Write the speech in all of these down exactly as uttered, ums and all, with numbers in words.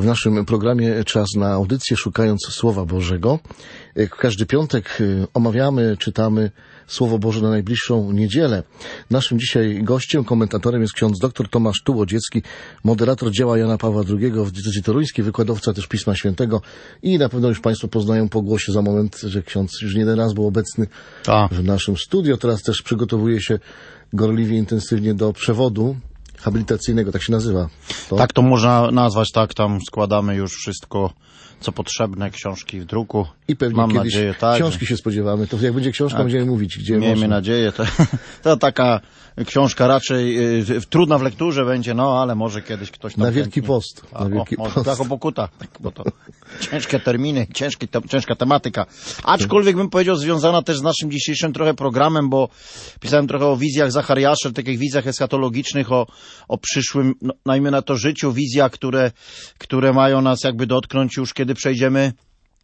w naszym programie czas na audycję Szukając Słowa Bożego. Każdy piątek omawiamy, czytamy Słowo Boże na najbliższą niedzielę. Naszym dzisiaj gościem, komentatorem jest ksiądz dr Tomasz Tułodziecki, moderator dzieła Jana Pawła drugiego w diecezji toruńskiej, wykładowca też Pisma Świętego i na pewno już Państwo poznają po głosie za moment, że ksiądz już nie jeden raz był obecny A. w naszym studio. Teraz też przygotowuje się gorliwie, intensywnie do przewodu habilitacyjnego, tak się nazywa. To? Tak to można nazwać, tak, tam składamy już wszystko, co potrzebne, książki w druku. I pewnie Mam kiedyś nadzieję, tak, książki się spodziewamy, to jak będzie książka, tak, będziemy mówić, gdzie miejmy można. nadzieję, to, to taka książka raczej y, trudna w lekturze będzie, no ale może kiedyś ktoś tam... Na Wielki chętnie... Post. A, na Wielki o, Post. Może, jako pokuta, tak, bo to ciężkie terminy, ciężki, te, ciężka tematyka. Aczkolwiek bym powiedział związana też z naszym dzisiejszym trochę programem, bo pisałem trochę o wizjach Zachariasza, takich wizjach eschatologicznych, o, o przyszłym, no, najmniej na to życiu, wizjach, które, które mają nas jakby dotknąć już, kiedy przejdziemy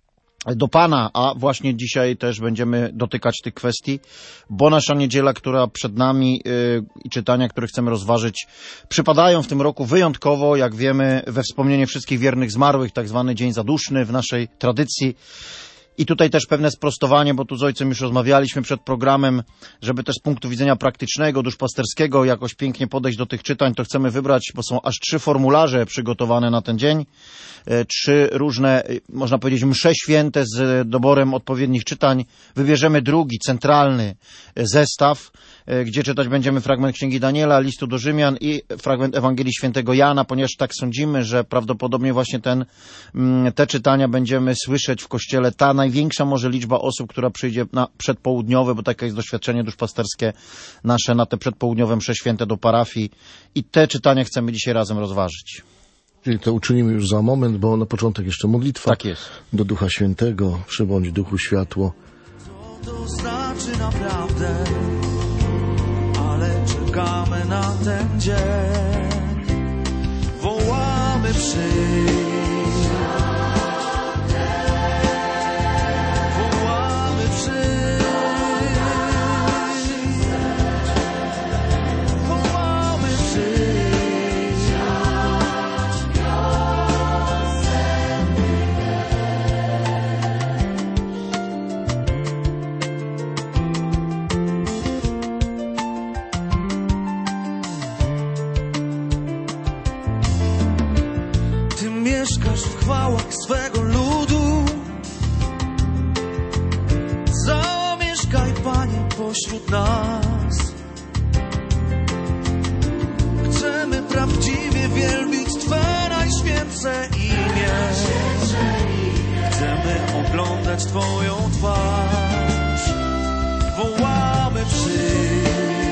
do Pana, a właśnie dzisiaj też będziemy dotykać tych kwestii, bo nasza niedziela, która przed nami yy, i czytania, które chcemy rozważyć, przypadają w tym roku wyjątkowo, jak wiemy, we wspomnienie wszystkich wiernych zmarłych, tak zwany Dzień Zaduszny w naszej tradycji. I tutaj też pewne sprostowanie, bo tu z ojcem już rozmawialiśmy przed programem, żeby też z punktu widzenia praktycznego, duszpasterskiego jakoś pięknie podejść do tych czytań, to chcemy wybrać, bo są aż trzy formularze przygotowane na ten dzień, trzy różne, można powiedzieć, msze święte z doborem odpowiednich czytań. Wybierzemy drugi, centralny zestaw, gdzie czytać będziemy fragment Księgi Daniela, listu do Rzymian i fragment Ewangelii Świętego Jana, ponieważ tak sądzimy, że prawdopodobnie właśnie ten, te czytania będziemy słyszeć w Kościele. Ta największa może liczba osób, która przyjdzie na przedpołudniowe, bo takie jest doświadczenie duszpasterskie nasze, na te przedpołudniowe msze święte do parafii. I te czytania chcemy dzisiaj razem rozważyć. Czyli to uczynimy już za moment, bo na początek jeszcze modlitwa. Tak jest. Do Ducha Świętego, przybądź Duchu światło. Co to znaczy naprawdę, ale czekamy na ten dzień. Wołamy przyjdź. Wołamy przyjdź. Wołamy przyjdź. Mieszkasz w chwałach swego ludu. Zamieszkaj, Panie, pośród nas. Chcemy prawdziwie wielbić Twe najświętsze imię. Chcemy oglądać Twoją twarz. Wołamy przyjdź.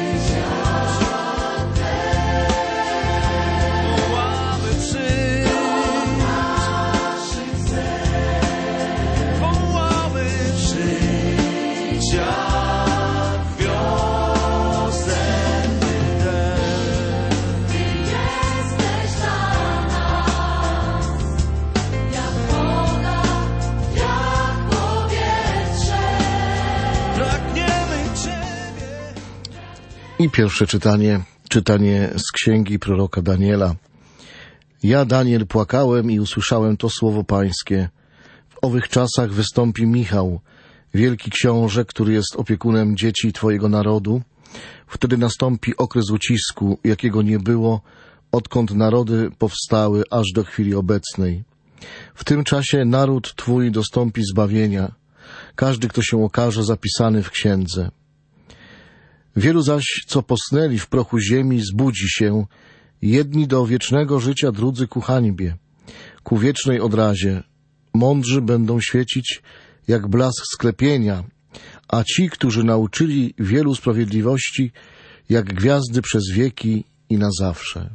I pierwsze czytanie, czytanie z księgi proroka Daniela. Ja, Daniel, płakałem i usłyszałem to słowo pańskie. W owych czasach wystąpi Michał, wielki książę, który jest opiekunem dzieci Twojego narodu. Wtedy nastąpi okres ucisku, jakiego nie było, odkąd narody powstały aż do chwili obecnej. W tym czasie naród Twój dostąpi zbawienia, każdy, kto się okaże zapisany w księdze. Wielu zaś, co posnęli w prochu ziemi, zbudzi się, jedni do wiecznego życia, drudzy ku hańbie, ku wiecznej odrazie. Mądrzy będą świecić jak blask sklepienia, a ci, którzy nauczyli wielu sprawiedliwości, jak gwiazdy przez wieki i na zawsze.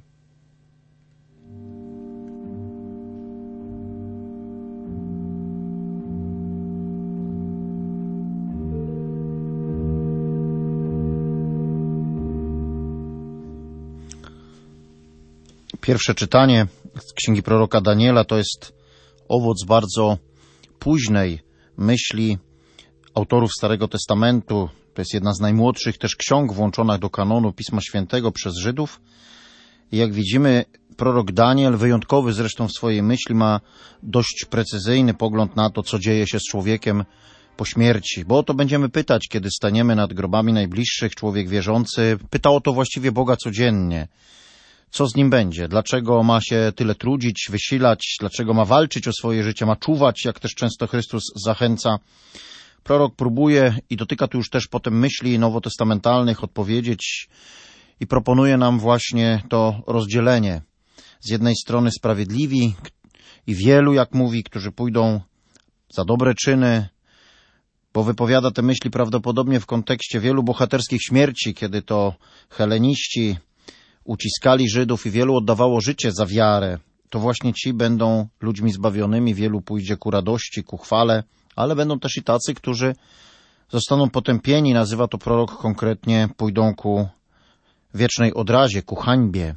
Pierwsze czytanie z księgi proroka Daniela to jest owoc bardzo późnej myśli autorów Starego Testamentu. To jest jedna z najmłodszych też ksiąg włączonych do kanonu Pisma Świętego przez Żydów. I jak widzimy, prorok Daniel, wyjątkowy zresztą w swojej myśli, ma dość precyzyjny pogląd na to, co dzieje się z człowiekiem po śmierci. Bo o to będziemy pytać, kiedy staniemy nad grobami najbliższych. Człowiek wierzący pyta o to właściwie Boga codziennie. Co z nim będzie? Dlaczego ma się tyle trudzić, wysilać? Dlaczego ma walczyć o swoje życie? Ma czuwać, jak też często Chrystus zachęca. Prorok próbuje, i dotyka tu już też potem myśli nowotestamentalnych, odpowiedzieć i proponuje nam właśnie to rozdzielenie. Z jednej strony sprawiedliwi i wielu, jak mówi, którzy pójdą za dobre czyny, bo wypowiada te myśli prawdopodobnie w kontekście wielu bohaterskich śmierci, kiedy to heleniści uciskali Żydów i wielu oddawało życie za wiarę. To właśnie ci będą ludźmi zbawionymi, wielu pójdzie ku radości, ku chwale, ale będą też i tacy, którzy zostaną potępieni, nazywa to prorok konkretnie, pójdą ku wiecznej odrazie, ku hańbie.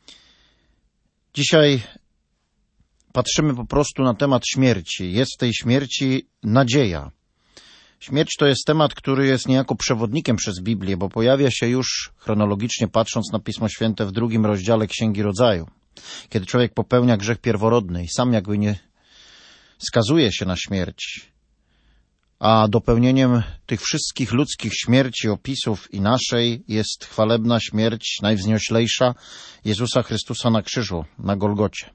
Dzisiaj patrzymy po prostu na temat śmierci. Jest w tej śmierci nadzieja. Śmierć to jest temat, który jest niejako przewodnikiem przez Biblię, bo pojawia się już chronologicznie patrząc na Pismo Święte w drugim rozdziale Księgi Rodzaju. Kiedy człowiek popełnia grzech pierworodny i sam jakby nie skazuje się na śmierć, a dopełnieniem tych wszystkich ludzkich śmierci, opisów i naszej jest chwalebna śmierć, najwznioślejsza Jezusa Chrystusa na krzyżu, na Golgocie.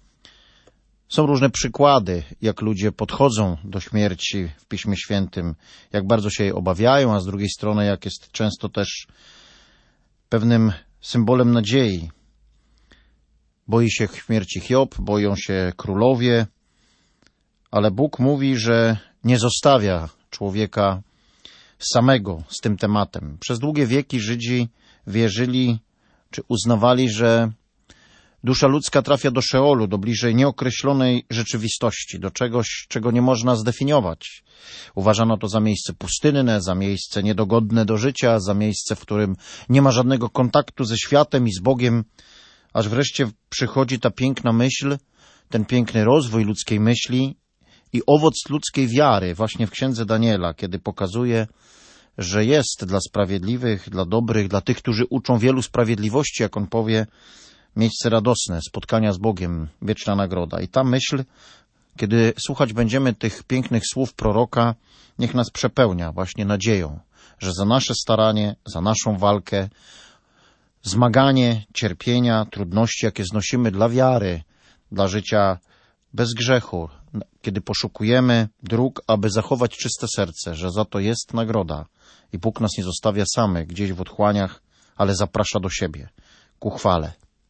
Są różne przykłady, jak ludzie podchodzą do śmierci w Piśmie Świętym, jak bardzo się jej obawiają, a z drugiej strony jak jest często też pewnym symbolem nadziei. Boi się śmierci Hiob, boją się królowie, ale Bóg mówi, że nie zostawia człowieka samego z tym tematem. Przez długie wieki Żydzi wierzyli, czy uznawali, że dusza ludzka trafia do Szeolu, do bliżej nieokreślonej rzeczywistości, do czegoś, czego nie można zdefiniować. Uważano to za miejsce pustynne, za miejsce niedogodne do życia, za miejsce, w którym nie ma żadnego kontaktu ze światem i z Bogiem, aż wreszcie przychodzi ta piękna myśl, ten piękny rozwój ludzkiej myśli i owoc ludzkiej wiary właśnie w Księdze Daniela, kiedy pokazuje, że jest dla sprawiedliwych, dla dobrych, dla tych, którzy uczą wielu sprawiedliwości, jak on powie, miejsce radosne, spotkania z Bogiem, wieczna nagroda. I ta myśl, kiedy słuchać będziemy tych pięknych słów proroka, niech nas przepełnia właśnie nadzieją, że za nasze staranie, za naszą walkę, zmaganie, cierpienia, trudności, jakie znosimy dla wiary, dla życia bez grzechu, kiedy poszukujemy dróg, aby zachować czyste serce, że za to jest nagroda i Bóg nas nie zostawia samych gdzieś w otchłaniach, ale zaprasza do siebie, ku chwale.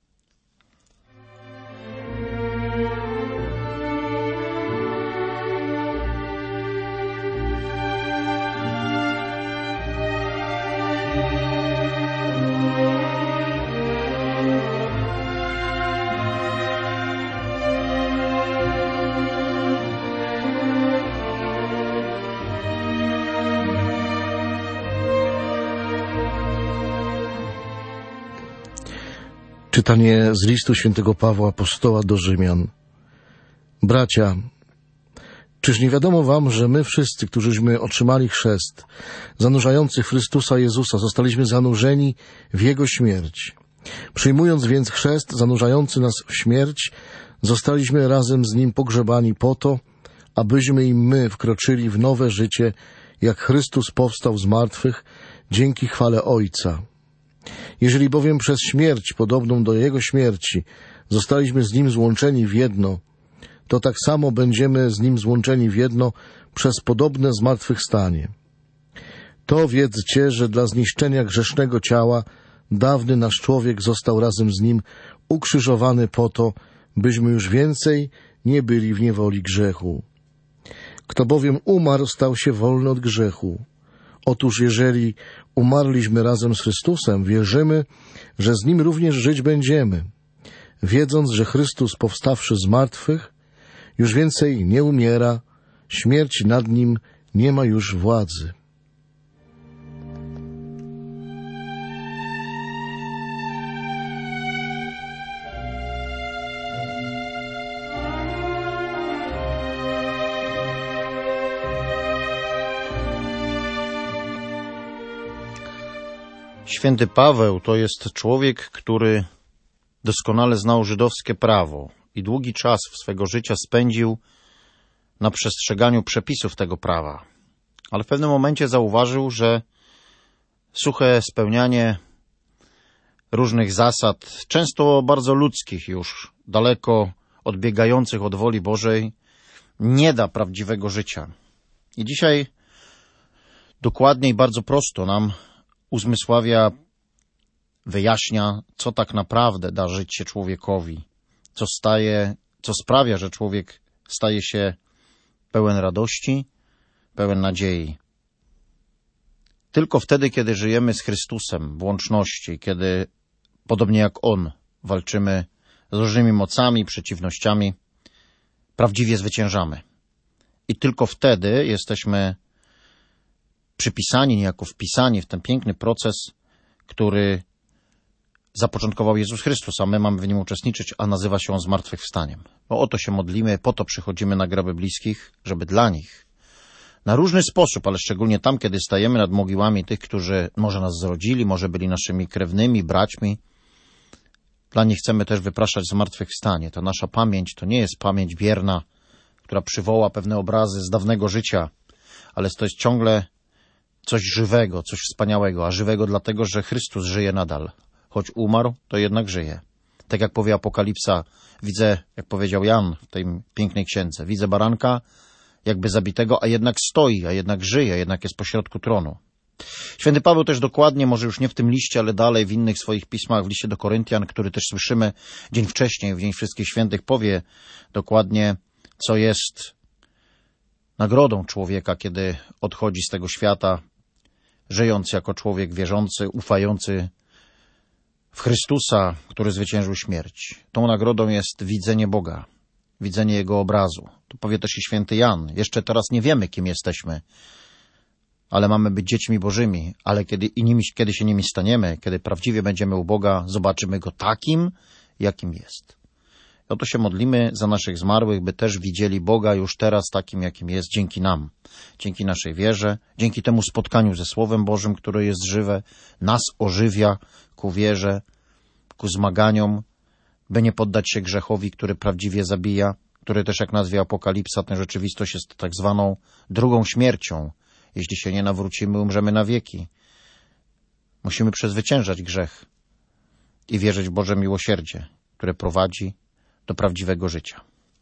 Czytanie z listu świętego Pawła apostoła do Rzymian. Bracia, czyż nie wiadomo wam, że my wszyscy, którzyśmy otrzymali chrzest, zanurzający Chrystusa Jezusa, zostaliśmy zanurzeni w Jego śmierć. Przyjmując więc chrzest zanurzający nas w śmierć, zostaliśmy razem z Nim pogrzebani po to, abyśmy i my wkroczyli w nowe życie, jak Chrystus powstał z martwych, dzięki chwale Ojca. Jeżeli bowiem przez śmierć podobną do Jego śmierci zostaliśmy z Nim złączeni w jedno, to tak samo będziemy z Nim złączeni w jedno przez podobne zmartwychwstanie. To wiedzcie, że dla zniszczenia grzesznego ciała dawny nasz człowiek został razem z Nim ukrzyżowany po to, byśmy już więcej nie byli w niewoli grzechu. Kto bowiem umarł, stał się wolny od grzechu. Otóż jeżeli umarliśmy razem z Chrystusem, wierzymy, że z Nim również żyć będziemy, wiedząc, że Chrystus, powstawszy z martwych, już więcej nie umiera, śmierć nad Nim nie ma już władzy. Święty Paweł to jest człowiek, który doskonale znał żydowskie prawo i długi czas swego życia spędził na przestrzeganiu przepisów tego prawa. Ale w pewnym momencie zauważył, że suche spełnianie różnych zasad, często bardzo ludzkich już, daleko odbiegających od woli Bożej, nie da prawdziwego życia. I dzisiaj dokładnie i bardzo prosto nam uzmysławia, wyjaśnia, co tak naprawdę da żyć się człowiekowi, co staje, co sprawia, że człowiek staje się pełen radości, pełen nadziei. Tylko wtedy, kiedy żyjemy z Chrystusem w łączności, kiedy, podobnie jak On, walczymy z różnymi mocami, przeciwnościami, prawdziwie zwyciężamy. I tylko wtedy jesteśmy przypisani, niejako wpisani w ten piękny proces, który zapoczątkował Jezus Chrystus, a my mamy w nim uczestniczyć, a nazywa się on zmartwychwstaniem. Bo o to się modlimy, po to przychodzimy na groby bliskich, żeby dla nich na różny sposób, ale szczególnie tam, kiedy stajemy nad mogiłami tych, którzy może nas zrodzili, może byli naszymi krewnymi, braćmi, dla nich chcemy też wypraszać zmartwychwstanie. To nasza pamięć to nie jest pamięć bierna, która przywoła pewne obrazy z dawnego życia, ale to jest ciągle coś żywego, coś wspaniałego, a żywego dlatego, że Chrystus żyje nadal. Choć umarł, to jednak żyje. Tak jak powie Apokalipsa, widzę, jak powiedział Jan w tej pięknej księdze, widzę baranka jakby zabitego, a jednak stoi, a jednak żyje, a jednak jest pośrodku tronu. Święty Paweł też dokładnie, może już nie w tym liście, ale dalej w innych swoich pismach, w liście do Koryntian, który też słyszymy dzień wcześniej, w Dzień Wszystkich Świętych, powie dokładnie, co jest nagrodą człowieka, kiedy odchodzi z tego świata, żyjąc jako człowiek wierzący, ufający w Chrystusa, który zwyciężył śmierć. Tą nagrodą jest widzenie Boga, widzenie Jego obrazu. To powie też i święty Jan. Jeszcze teraz nie wiemy, kim jesteśmy, ale mamy być dziećmi Bożymi, ale kiedy, i nimi, kiedy się nimi staniemy, kiedy prawdziwie będziemy u Boga, zobaczymy Go takim, jakim jest. I oto się modlimy za naszych zmarłych, by też widzieli Boga już teraz takim, jakim jest, dzięki nam, dzięki naszej wierze, dzięki temu spotkaniu ze Słowem Bożym, które jest żywe, nas ożywia ku wierze, ku zmaganiom, by nie poddać się grzechowi, który prawdziwie zabija, który też, jak nazwie Apokalipsa, tę rzeczywistość jest tak zwaną drugą śmiercią. Jeśli się nie nawrócimy, umrzemy na wieki. Musimy przezwyciężać grzech i wierzyć w Boże miłosierdzie, które prowadzi do prawdziwego życia.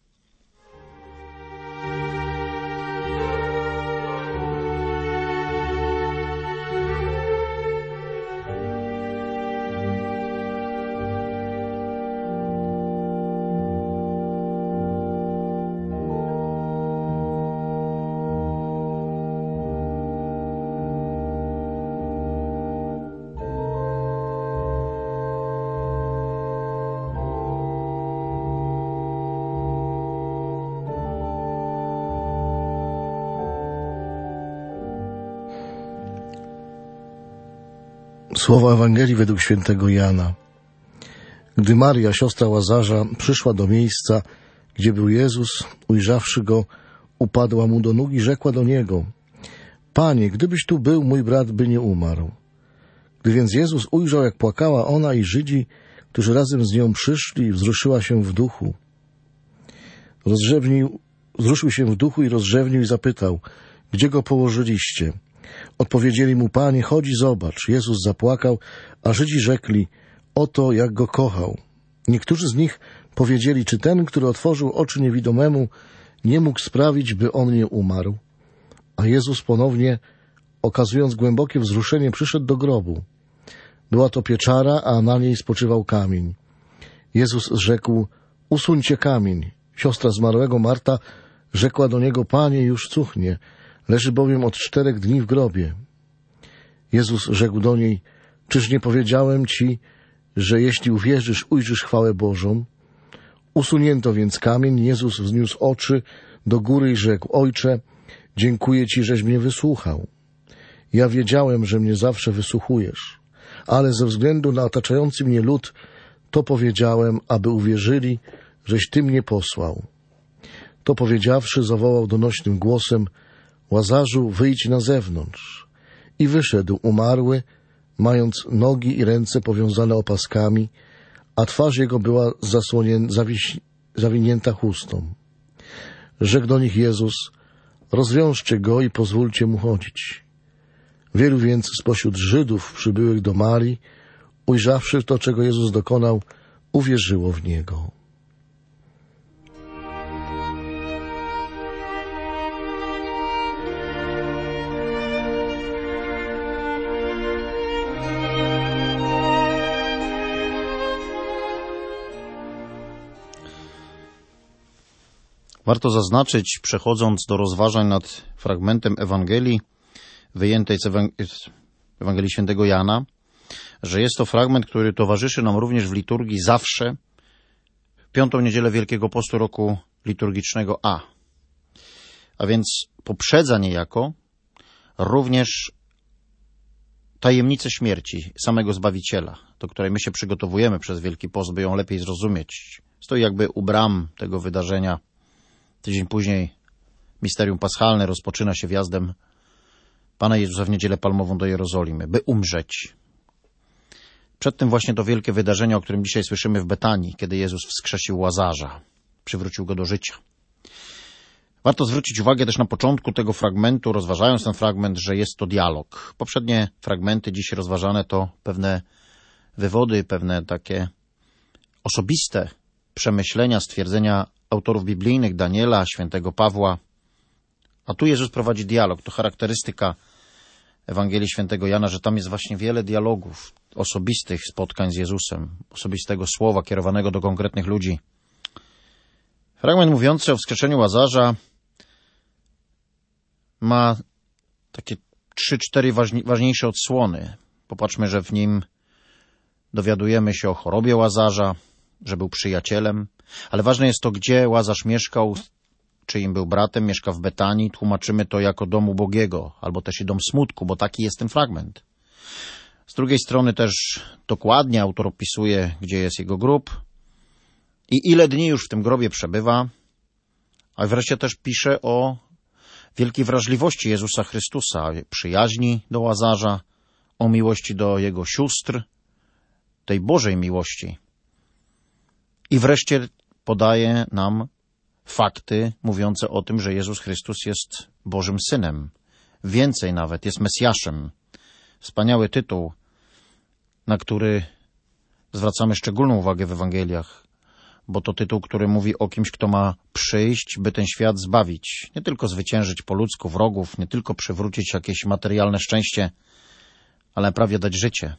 Słowa Ewangelii według świętego Jana. Gdy Maria, siostra Łazarza, przyszła do miejsca, gdzie był Jezus, ujrzawszy go, upadła mu do nóg i rzekła do niego: Panie, gdybyś tu był, mój brat by nie umarł. Gdy więc Jezus ujrzał, jak płakała ona i Żydzi, którzy razem z nią przyszli, wzruszyła się w duchu. Rozrzewnił, wzruszył się w duchu i rozrzewnił i zapytał: Gdzie go położyliście? Odpowiedzieli mu: Panie, chodź i zobacz. Jezus zapłakał, a Żydzi rzekli: Oto jak go kochał. Niektórzy z nich powiedzieli: Czy ten, który otworzył oczy niewidomemu, nie mógł sprawić, by on nie umarł? A Jezus ponownie, okazując głębokie wzruszenie, przyszedł do grobu. Była to pieczara, a na niej spoczywał kamień. Jezus rzekł: Usuńcie kamień. Siostra zmarłego Marta rzekła do niego: Panie, już cuchnie, leży bowiem od czterech dni w grobie. Jezus rzekł do niej: Czyż nie powiedziałem ci, że jeśli uwierzysz, ujrzysz chwałę Bożą? Usunięto więc kamień. Jezus wzniósł oczy do góry i rzekł: Ojcze, dziękuję ci, żeś mnie wysłuchał. Ja wiedziałem, że mnie zawsze wysłuchujesz, ale ze względu na otaczający mnie lud to powiedziałem, aby uwierzyli, żeś ty mnie posłał. To powiedziawszy, zawołał donośnym głosem: Łazarzu, wyjdź na zewnątrz. I wyszedł umarły, mając nogi i ręce powiązane opaskami, a twarz jego była zasłonię- zawiś- zawinięta chustą. Rzekł do nich Jezus: rozwiążcie go i pozwólcie mu chodzić. Wielu więc spośród Żydów przybyłych do Marii, ujrzawszy to, czego Jezus dokonał, uwierzyło w Niego. Warto zaznaczyć, przechodząc do rozważań nad fragmentem Ewangelii wyjętej z Ewangelii Świętego Jana, że jest to fragment, który towarzyszy nam również w liturgii zawsze w piątą niedzielę Wielkiego Postu roku liturgicznego A. A więc poprzedza niejako również tajemnicę śmierci samego Zbawiciela, do której my się przygotowujemy przez Wielki Post, by ją lepiej zrozumieć. Stoi jakby u bram tego wydarzenia. Tydzień później misterium paschalne rozpoczyna się wjazdem Pana Jezusa w Niedzielę Palmową do Jerozolimy, by umrzeć. Przed tym właśnie to wielkie wydarzenie, o którym dzisiaj słyszymy w Betanii, kiedy Jezus wskrzesił Łazarza, przywrócił go do życia. Warto zwrócić uwagę też na początku tego fragmentu, rozważając ten fragment, że jest to dialog. Poprzednie fragmenty dziś rozważane to pewne wywody, pewne takie osobiste przemyślenia, stwierdzenia autorów biblijnych, Daniela, świętego Pawła. A tu Jezus prowadzi dialog. To charakterystyka Ewangelii Świętego Jana, że tam jest właśnie wiele dialogów, osobistych spotkań z Jezusem, osobistego słowa kierowanego do konkretnych ludzi. Fragment mówiący o wskrzeszeniu Łazarza ma takie trzy, cztery ważni, ważniejsze odsłony. Popatrzmy, że w nim dowiadujemy się o chorobie Łazarza, że był przyjacielem, ale ważne jest to, gdzie Łazarz mieszkał, czyim był bratem, mieszka w Betanii. Tłumaczymy to jako dom ubogiego, albo też i dom smutku, bo taki jest ten fragment. Z drugiej strony też dokładnie autor opisuje, gdzie jest jego grób i ile dni już w tym grobie przebywa, a wreszcie też pisze o wielkiej wrażliwości Jezusa Chrystusa, przyjaźni do Łazarza, o miłości do jego sióstr, tej Bożej miłości. I wreszcie podaje nam fakty mówiące o tym, że Jezus Chrystus jest Bożym Synem. Więcej nawet, jest Mesjaszem. Wspaniały tytuł, na który zwracamy szczególną uwagę w Ewangeliach, bo to tytuł, który mówi o kimś, kto ma przyjść, by ten świat zbawić. Nie tylko zwyciężyć po ludzku wrogów, nie tylko przywrócić jakieś materialne szczęście, ale prawie dać życie.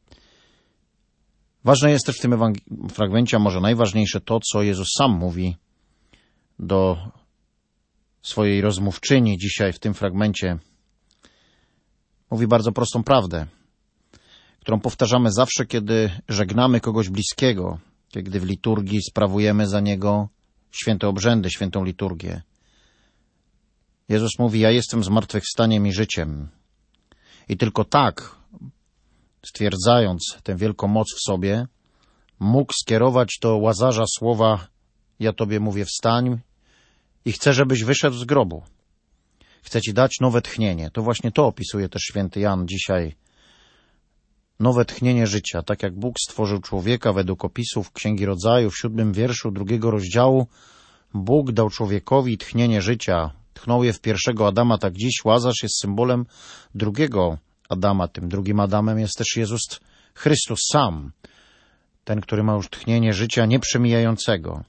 Ważne jest też w tym ewang- fragmencie, a może najważniejsze, to, co Jezus sam mówi do swojej rozmówczyni dzisiaj w tym fragmencie. Mówi bardzo prostą prawdę, którą powtarzamy zawsze, kiedy żegnamy kogoś bliskiego, kiedy w liturgii sprawujemy za niego święte obrzędy, świętą liturgię. Jezus mówi: ja jestem zmartwychwstaniem i życiem. I tylko tak, stwierdzając tę wielką moc w sobie, mógł skierować do Łazarza słowa: ja tobie mówię, wstań i chcę, żebyś wyszedł z grobu. Chcę ci dać nowe tchnienie. To właśnie to opisuje też święty Jan dzisiaj. Nowe tchnienie życia. Tak jak Bóg stworzył człowieka według opisów Księgi Rodzaju w siódmym wierszu drugiego rozdziału, Bóg dał człowiekowi tchnienie życia. Tchnął je w pierwszego Adama, tak dziś Łazarz jest symbolem drugiego Adama. Tym drugim Adamem jest też Jezus Chrystus sam. Ten, który ma już tchnienie życia nieprzemijającego.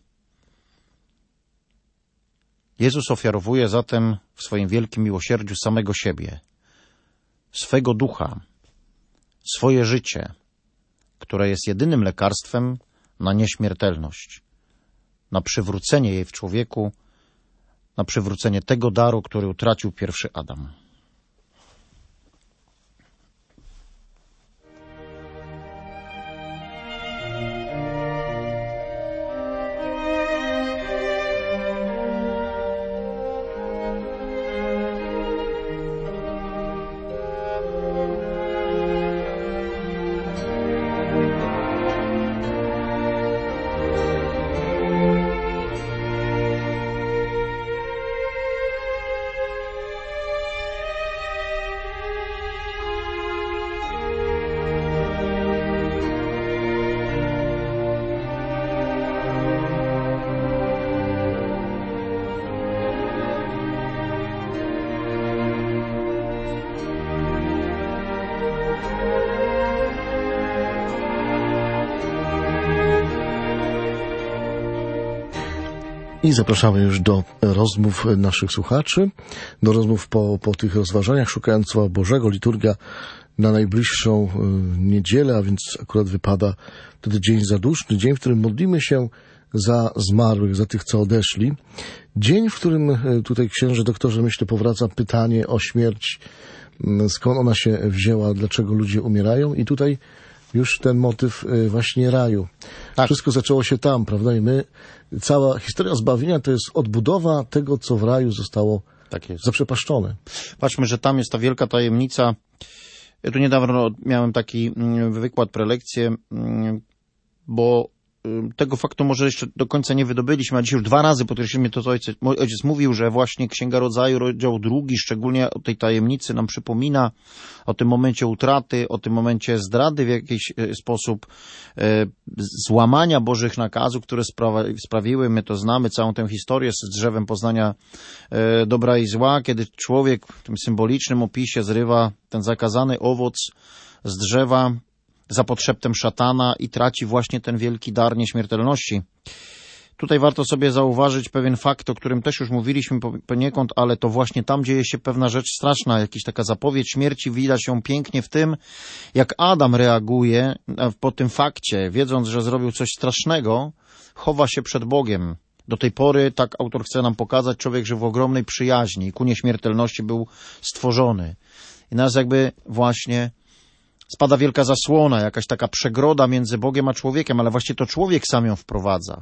Jezus ofiarowuje zatem w swoim wielkim miłosierdziu samego siebie, swego ducha, swoje życie, które jest jedynym lekarstwem na nieśmiertelność, na przywrócenie jej w człowieku, na przywrócenie tego daru, który utracił pierwszy Adam. I zapraszamy już do rozmów naszych słuchaczy, do rozmów po, po tych rozważaniach, szukając Słowa Bożego. Liturgia na najbliższą y, niedzielę, a więc akurat wypada wtedy dzień zaduszny, dzień, w którym modlimy się za zmarłych, za tych, co odeszli. Dzień, w którym y, tutaj, księże doktorze, myślę, powraca pytanie o śmierć, y, skąd ona się wzięła, dlaczego ludzie umierają, i tutaj już ten motyw y, właśnie raju. Tak. Wszystko zaczęło się tam, prawda? I my, cała historia zbawienia to jest odbudowa tego, co w raju zostało tak jest. zaprzepaszczone. Patrzmy, że tam jest ta wielka tajemnica. Ja tu niedawno miałem taki wykład, prelekcję, bo tego faktu może jeszcze do końca nie wydobyliśmy, a dzisiaj już dwa razy podkreślimy to, co ojciec, ojciec mówił, że właśnie Księga Rodzaju, rozdział drugi, szczególnie o tej tajemnicy nam przypomina, o tym momencie utraty, o tym momencie zdrady w jakiś sposób, e, złamania Bożych nakazów, które sprawa, sprawiły, my to znamy, całą tę historię z drzewem poznania e, dobra i zła, kiedy człowiek w tym symbolicznym opisie zrywa ten zakazany owoc z drzewa za podszeptem szatana i traci właśnie ten wielki dar nieśmiertelności. Tutaj warto sobie zauważyć pewien fakt, o którym też już mówiliśmy poniekąd, ale to właśnie tam dzieje się pewna rzecz straszna, jakaś taka zapowiedź śmierci, widać ją pięknie w tym, jak Adam reaguje po tym fakcie, wiedząc, że zrobił coś strasznego, chowa się przed Bogiem. Do tej pory, tak autor chce nam pokazać, człowiek żył w ogromnej przyjaźni i ku nieśmiertelności był stworzony. I nas jakby właśnie spada wielka zasłona, jakaś taka przegroda między Bogiem a człowiekiem, ale właśnie to człowiek sam ją wprowadza.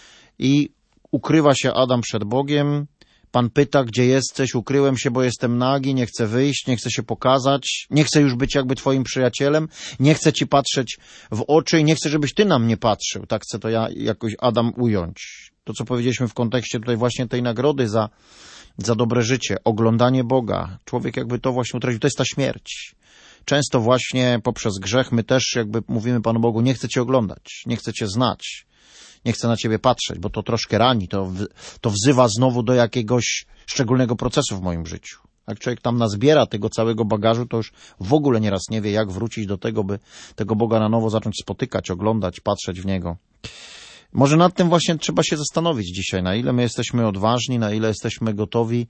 I ukrywa się Adam przed Bogiem. Pan pyta, gdzie jesteś? Ukryłem się, bo jestem nagi, nie chcę wyjść, nie chcę się pokazać, nie chcę już być jakby twoim przyjacielem, nie chcę ci patrzeć w oczy i nie chcę, żebyś ty na mnie patrzył. Tak chcę to ja jakoś Adam ująć. To, co powiedzieliśmy w kontekście tutaj właśnie tej nagrody za, za dobre życie, oglądanie Boga. Człowiek jakby to właśnie utracił. To jest ta śmierć. Często właśnie poprzez grzech my też jakby mówimy Panu Bogu, nie chcę Cię oglądać, nie chcę Cię znać, nie chcę na Ciebie patrzeć, bo to troszkę rani, to, to wzywa znowu do jakiegoś szczególnego procesu w moim życiu. Jak człowiek tam nazbiera tego całego bagażu, to już w ogóle nieraz nie wie, jak wrócić do tego, by tego Boga na nowo zacząć spotykać, oglądać, patrzeć w Niego. Może nad tym właśnie trzeba się zastanowić dzisiaj, na ile my jesteśmy odważni, na ile jesteśmy gotowi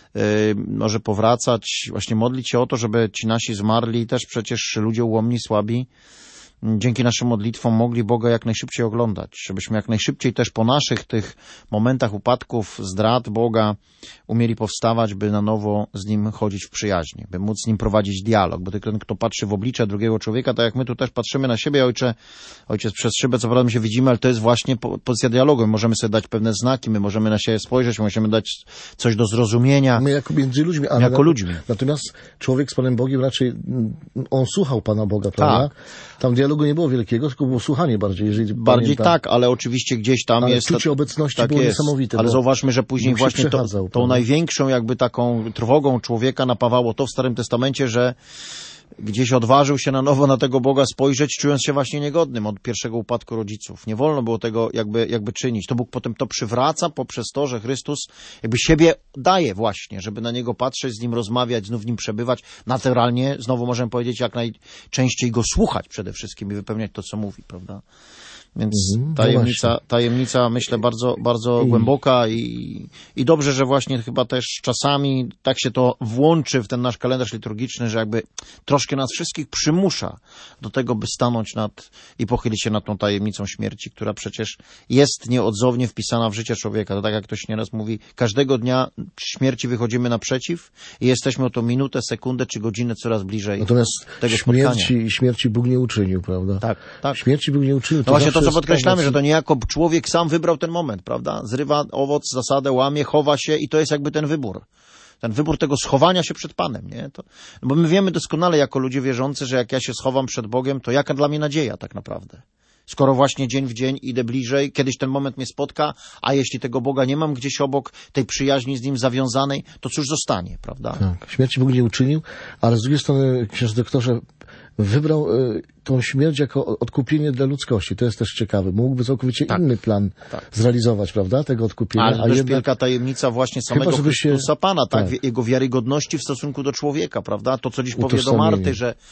może powracać, właśnie modlić się o to, żeby ci nasi zmarli, też przecież ludzie ułomni, słabi, dzięki naszym modlitwom mogli Boga jak najszybciej oglądać, żebyśmy jak najszybciej też po naszych tych momentach upadków, zdrad Boga umieli powstawać, by na nowo z Nim chodzić w przyjaźni, by móc z Nim prowadzić dialog, bo ten, kto patrzy w oblicze drugiego człowieka, tak jak my tu też patrzymy na siebie, ojcze, ojciec przez szybę, co prawda my się widzimy, ale to jest właśnie pozycja dialogu, my możemy sobie dać pewne znaki, my możemy na siebie spojrzeć, my możemy dać coś do zrozumienia. My jako między ludźmi, ale jako na, ludźmi. Natomiast człowiek z Panem Bogiem raczej, on słuchał Pana Boga, prawda? Tak. Tam dialogu nie było wielkiego, tylko było słuchanie bardziej. Jeżeli bardziej pamiętam. Tak, ale oczywiście gdzieś tam ale jest... Ale czucie obecności tak było jest. niesamowite. Ale zauważmy, że później właśnie to, tą największą jakby taką trwogą człowieka napawało to w Starym Testamencie, że gdzieś odważył się na nowo na tego Boga spojrzeć, czując się właśnie niegodnym od pierwszego upadku rodziców. Nie wolno było tego jakby, jakby czynić. To Bóg potem to przywraca poprzez to, że Chrystus jakby siebie daje właśnie, żeby na Niego patrzeć, z Nim rozmawiać, znów w Nim przebywać. Naturalnie, znowu możemy powiedzieć, jak najczęściej Go słuchać przede wszystkim i wypełniać to, co mówi, prawda? Więc mhm, tajemnica, tajemnica, myślę, bardzo, bardzo I... głęboka i, i dobrze, że właśnie chyba też czasami tak się to włączy w ten nasz kalendarz liturgiczny, że jakby troszkę nas wszystkich przymusza do tego, by stanąć nad i pochylić się nad tą tajemnicą śmierci, która przecież jest nieodzownie wpisana w życie człowieka. To tak jak ktoś nieraz mówi, każdego dnia śmierci wychodzimy naprzeciw i jesteśmy o to minutę, sekundę czy godzinę coraz bliżej Natomiast tego śmierci, spotkania. śmierci Bóg nie uczynił, prawda? Tak, tak. Śmierci Bóg nie uczynił. No właśnie to, co podkreślamy, że to niejako człowiek sam wybrał ten moment, prawda? Zrywa owoc, zasadę, łamie, chowa się i to jest jakby ten wybór. Ten wybór tego schowania się przed Panem, nie? To, bo my wiemy doskonale jako ludzie wierzący, że jak ja się schowam przed Bogiem, to jaka dla mnie nadzieja tak naprawdę? Skoro właśnie dzień w dzień idę bliżej, kiedyś ten moment mnie spotka, a jeśli tego Boga nie mam gdzieś obok, tej przyjaźni z Nim zawiązanej, to cóż zostanie, prawda? Tak, śmierci Bóg nie uczynił, ale z drugiej strony, księże doktorze, wybrał y, tą śmierć jako odkupienie dla ludzkości. To jest też ciekawe. Mógłby całkowicie tak. inny plan tak. zrealizować, prawda? Tego odkupienia. Ale a też jednak... wielka tajemnica właśnie samego Chyba, żeby się... Chrystusa Pana, tak? tak? Jego wiarygodności w stosunku do człowieka, prawda? To, co dziś powie do Marty, że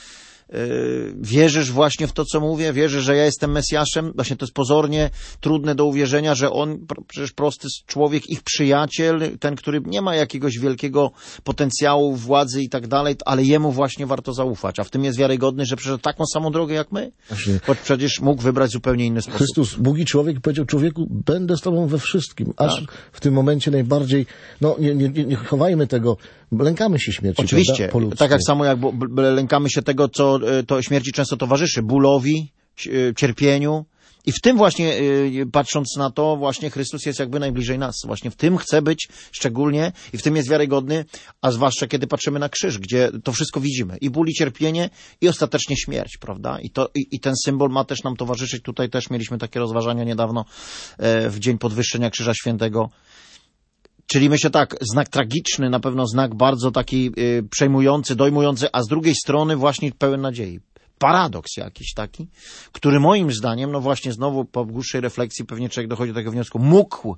Yy, wierzysz właśnie w to, co mówię? Wierzysz, że ja jestem Mesjaszem? Właśnie to jest pozornie trudne do uwierzenia, że on, pr- przecież prosty człowiek, ich przyjaciel, ten, który nie ma jakiegoś wielkiego potencjału, władzy i tak dalej, ale jemu właśnie warto zaufać. A w tym jest wiarygodny, że przeszedł taką samą drogę jak my? Właśnie. Choć przecież mógł wybrać zupełnie inny sposób. Chrystus, Bóg i człowiek, powiedział człowieku, będę z tobą we wszystkim. Aż Tak. w tym momencie najbardziej, no nie, nie, nie chowajmy tego, lękamy się śmierci. Oczywiście, prawda? Po ludzku. tak jak samo jak b- b- lękamy się tego, co y, to śmierci często towarzyszy, bólowi, y, cierpieniu. I w tym właśnie, y, patrząc na to, właśnie Chrystus jest jakby najbliżej nas. Właśnie w tym chce być szczególnie i w tym jest wiarygodny, a zwłaszcza kiedy patrzymy na krzyż, gdzie to wszystko widzimy. I ból, i cierpienie, i ostatecznie śmierć, prawda? I, to, i, i ten symbol ma też nam towarzyszyć. Tutaj też mieliśmy takie rozważania niedawno e, w dzień podwyższenia Krzyża Świętego. Czyli myślę tak, znak tragiczny, na pewno znak bardzo taki y, przejmujący, dojmujący, a z drugiej strony właśnie pełen nadziei. Paradoks jakiś taki, który moim zdaniem, no właśnie znowu po dłuższej refleksji pewnie człowiek dochodzi do tego wniosku, mógł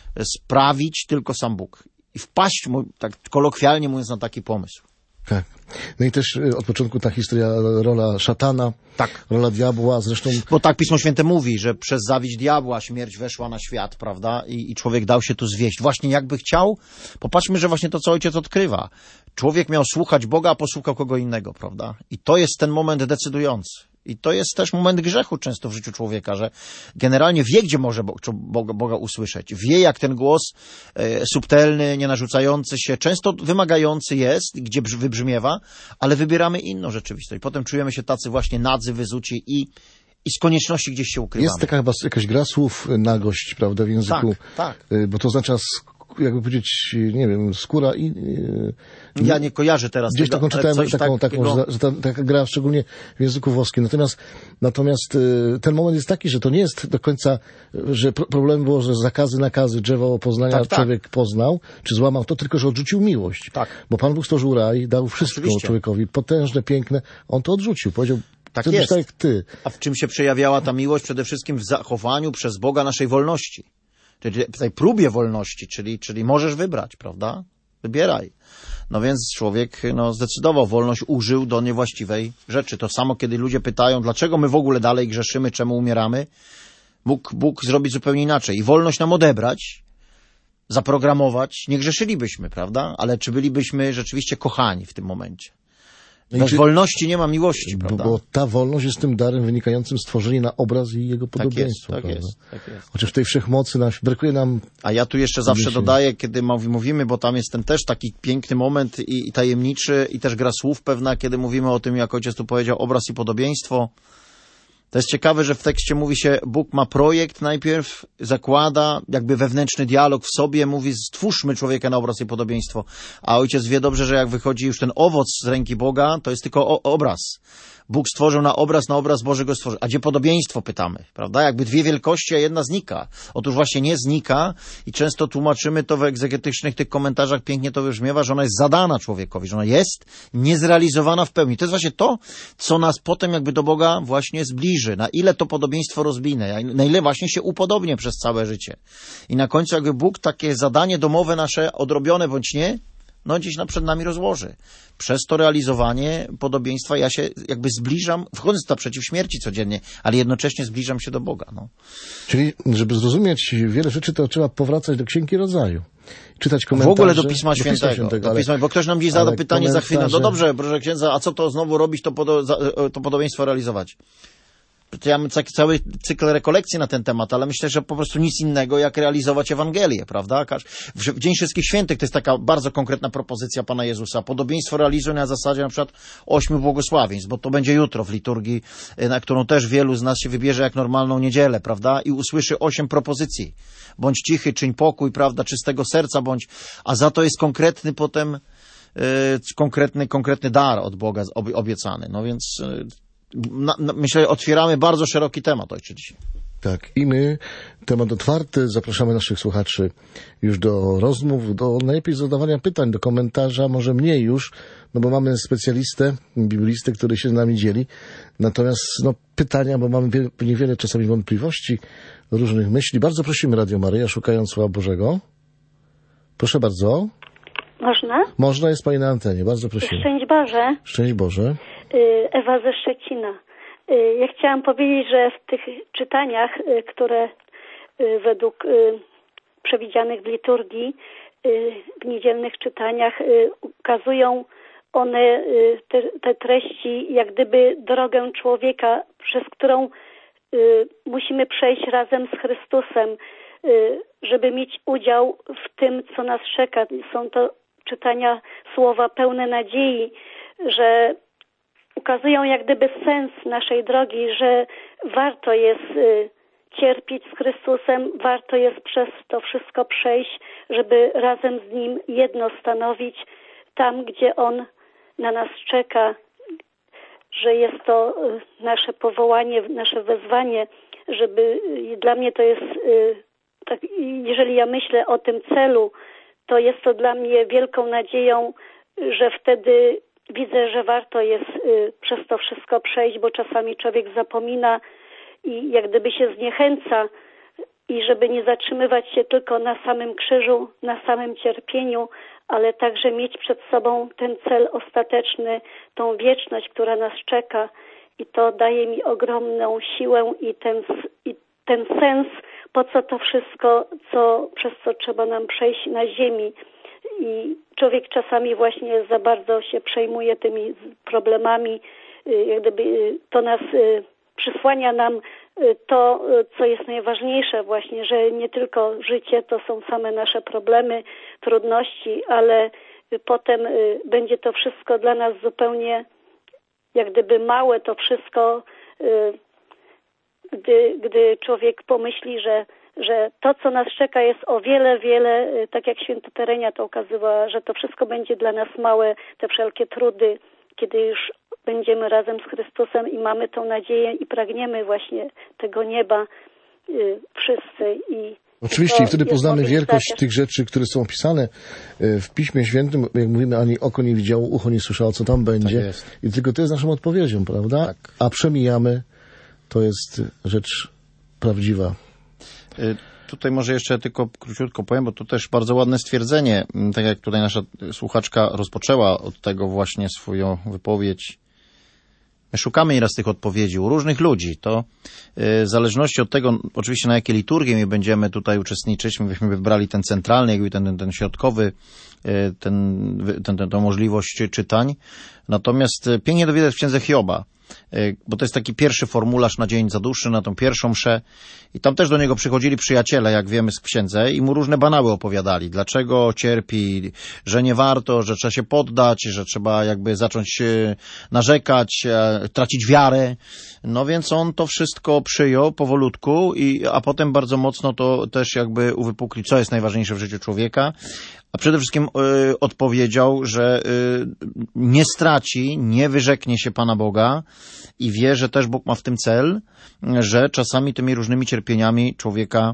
sprawić tylko sam Bóg. I wpaść, tak kolokwialnie mówiąc, na taki pomysł. Tak. No i też y, od początku ta historia, rola szatana, Tak. rola diabła, zresztą... Bo tak Pismo Święte mówi, że przez zawiść diabła śmierć weszła na świat, prawda? I, i człowiek dał się tu zwieść. Właśnie jakby chciał, popatrzmy, że właśnie to, co Ojciec odkrywa. Człowiek miał słuchać Boga, a posłuchał kogo innego, prawda? I to jest ten moment decydujący. I to jest też moment grzechu często w życiu człowieka, że generalnie wie, gdzie może Boga, Boga usłyszeć. Wie, jak ten głos e, subtelny, nienarzucający się, często wymagający jest, gdzie wybrzmiewa, ale wybieramy inną rzeczywistość. I potem czujemy się tacy właśnie nadzy, wyzuci i, i z konieczności gdzieś się ukrywamy. Jest taka chyba jakaś gra słów, nagość, prawda, w języku. Tak, tak. Y, Bo to oznacza, sk- jakby powiedzieć, nie wiem, skóra i... y, Ja nie kojarzę teraz Gdzieś tego, taką ale czytałem, coś taką, takiego... taką, że, że ta, taka gra szczególnie w języku włoskim. Natomiast, natomiast y, ten moment jest taki, że to nie jest do końca, że pro, problem było, że zakazy, nakazy, drzewo poznania Tak, tak. człowiek poznał, czy złamał to, tylko że odrzucił miłość. Tak. Bo Pan Bóg stworzył raj, dał wszystko Oczywiście. człowiekowi, potężne, piękne, on to odrzucił. Powiedział, Tak ty jest. byś tak jak ty. A w czym się przejawiała ta miłość? Przede wszystkim w zachowaniu przez Boga naszej wolności. Czyli w tej próbie wolności, czyli, czyli możesz wybrać, prawda? Wybieraj. No więc człowiek no, zdecydował, wolność użył do niewłaściwej rzeczy. To samo, kiedy ludzie pytają, dlaczego my w ogóle dalej grzeszymy, czemu umieramy, mógł Bóg zrobić zupełnie inaczej. I wolność nam odebrać, zaprogramować, nie grzeszylibyśmy, prawda? Ale czy bylibyśmy rzeczywiście kochani w tym momencie? No i Bez czy- wolności nie ma miłości, Bo, prawda? bo ta wolność jest tym darem wynikającym z stworzenia na obraz i jego tak jest, podobieństwo. tak prawda? jest, tak jest. Chociaż w tej wszechmocy nam, brakuje nam... A ja tu jeszcze zawsze Dzisiaj. dodaję, kiedy mówimy, bo tam jest ten też taki piękny moment i, i tajemniczy, i też gra słów pewna, kiedy mówimy o tym, jak Ojciec tu powiedział, obraz i podobieństwo. To jest ciekawe, że w tekście mówi się, Bóg ma projekt najpierw, zakłada jakby wewnętrzny dialog w sobie, mówi, stwórzmy człowieka na obraz i podobieństwo. A Ojciec wie dobrze, że jak wychodzi już ten owoc z ręki Boga, to jest tylko o, obraz. Bóg stworzył na obraz, na obraz Boży go stworzył. A gdzie podobieństwo, pytamy, prawda? Jakby dwie wielkości, a jedna znika. Otóż właśnie nie znika i często tłumaczymy to w egzegetycznych tych komentarzach, pięknie to wybrzmiewa, że ona jest zadana człowiekowi, że ona jest niezrealizowana w pełni. To jest właśnie to, co nas potem jakby do Boga właśnie zbliży. Na ile to podobieństwo rozwinę, na ile właśnie się upodobnię przez całe życie. I na końcu jakby Bóg takie zadanie domowe nasze, odrobione bądź nie, no gdzieś na przed nami rozłoży. Przez to realizowanie podobieństwa ja się jakby zbliżam, wchodząc naprzeciw śmierci codziennie, ale jednocześnie zbliżam się do Boga. No. Czyli, żeby zrozumieć wiele rzeczy, to trzeba powracać do Księgi Rodzaju. Czytać W komentarze. ogóle do Pisma do Świętego. Świętego do ale, Pisma, bo ktoś nam dziś zada ale pytanie za chwilę. No komentarze- dobrze, proszę księdza, a co to znowu robić, to, podo, za, to podobieństwo realizować? To ja mam taki cały cykl rekolekcji na ten temat, ale myślę, że po prostu nic innego, jak realizować Ewangelię, prawda? W, w Dzień Wszystkich Świętych to jest taka bardzo konkretna propozycja Pana Jezusa. Podobieństwo realizuje na zasadzie na przykład ośmiu błogosławieństw, bo to będzie jutro w liturgii, na którą też wielu z nas się wybierze jak normalną niedzielę, prawda? I usłyszy osiem propozycji. Bądź cichy, czyń pokój, prawda? Czystego serca bądź, a za to jest konkretny potem, yy, konkretny, konkretny dar od Boga obiecany. No więc, yy, Na, na, myślę, otwieramy bardzo szeroki temat, ojcze, dzisiaj. Tak, i my, temat otwarty, zapraszamy naszych słuchaczy już do rozmów, do najlepiej zadawania pytań, do komentarza, może mniej już, no bo mamy specjalistę, biblistę, który się z nami dzieli, natomiast no, pytania, bo mamy wie, niewiele czasami wątpliwości, różnych myśli. Bardzo prosimy Radio Maryja, szukając Słowa Bożego. Proszę bardzo. Można? Można, jest Pani na antenie, bardzo prosimy. Szczęść Boże. Szczęść Boże. Ewa ze Szczecina. Ja chciałam powiedzieć, że w tych czytaniach, które według przewidzianych w liturgii, w niedzielnych czytaniach ukazują one te, te treści, jak gdyby drogę człowieka, przez którą musimy przejść razem z Chrystusem, żeby mieć udział w tym, co nas czeka. Są to czytania, słowa pełne nadziei, że ukazują jak gdyby sens naszej drogi, że warto jest cierpieć z Chrystusem, warto jest przez to wszystko przejść, żeby razem z Nim jedno stanowić tam, gdzie On na nas czeka, że jest to nasze powołanie, nasze wezwanie, żeby dla mnie to jest, tak, jeżeli ja myślę o tym celu, to jest to dla mnie wielką nadzieją, że wtedy widzę, że warto jest przez to wszystko przejść, bo czasami człowiek zapomina i jak gdyby się zniechęca i żeby nie zatrzymywać się tylko na samym krzyżu, na samym cierpieniu, ale także mieć przed sobą ten cel ostateczny, tą wieczność, która nas czeka i to daje mi ogromną siłę i ten, i ten sens, po co to wszystko, co, przez co trzeba nam przejść na ziemi. I człowiek czasami właśnie za bardzo się przejmuje tymi problemami, jak gdyby to nas przysłania nam to, co jest najważniejsze właśnie, że nie tylko życie to są same nasze problemy, trudności, ale potem będzie to wszystko dla nas zupełnie jak gdyby małe, to wszystko, gdy, gdy człowiek pomyśli, że, że to, co nas czeka, jest o wiele, wiele, tak jak święta Terenia to ukazywała, że to wszystko będzie dla nas małe, te wszelkie trudy, kiedy już będziemy razem z Chrystusem i mamy tą nadzieję i pragniemy właśnie tego nieba y, wszyscy. I Oczywiście, i wtedy poznamy wielkość tych rzeczy, które są opisane w Piśmie Świętym. Jak mówimy, ani oko nie widziało, ucho nie słyszało, co tam będzie. Tak I tylko to jest naszą odpowiedzią, prawda? Tak. A przemijamy, to jest rzecz prawdziwa. Y Tutaj może jeszcze tylko króciutko powiem, bo to też bardzo ładne stwierdzenie, tak jak tutaj nasza słuchaczka rozpoczęła od tego właśnie swoją wypowiedź. My szukamy nieraz tych odpowiedzi u różnych ludzi. To w zależności od tego, oczywiście na jakiej liturgii my będziemy tutaj uczestniczyć, my byśmy wybrali ten centralny, jakby ten, ten środkowy, ten, ten, ten, tą możliwość czytań. Natomiast pięknie to widać w księdze Hioba, bo to jest taki pierwszy formularz na dzień zaduszy, na tą pierwszą mszę i tam też do niego przychodzili przyjaciele, jak wiemy z księdze, i mu różne banały opowiadali, dlaczego cierpi, że nie warto, że trzeba się poddać, że trzeba jakby zacząć narzekać, tracić wiarę. No więc on to wszystko przyjął powolutku, i, a potem bardzo mocno to też jakby uwypuklił, co jest najważniejsze w życiu człowieka. A przede wszystkim y, odpowiedział, że y, nie straci, nie wyrzeknie się Pana Boga i wie, że też Bóg ma w tym cel, że czasami tymi różnymi cierpieniami człowieka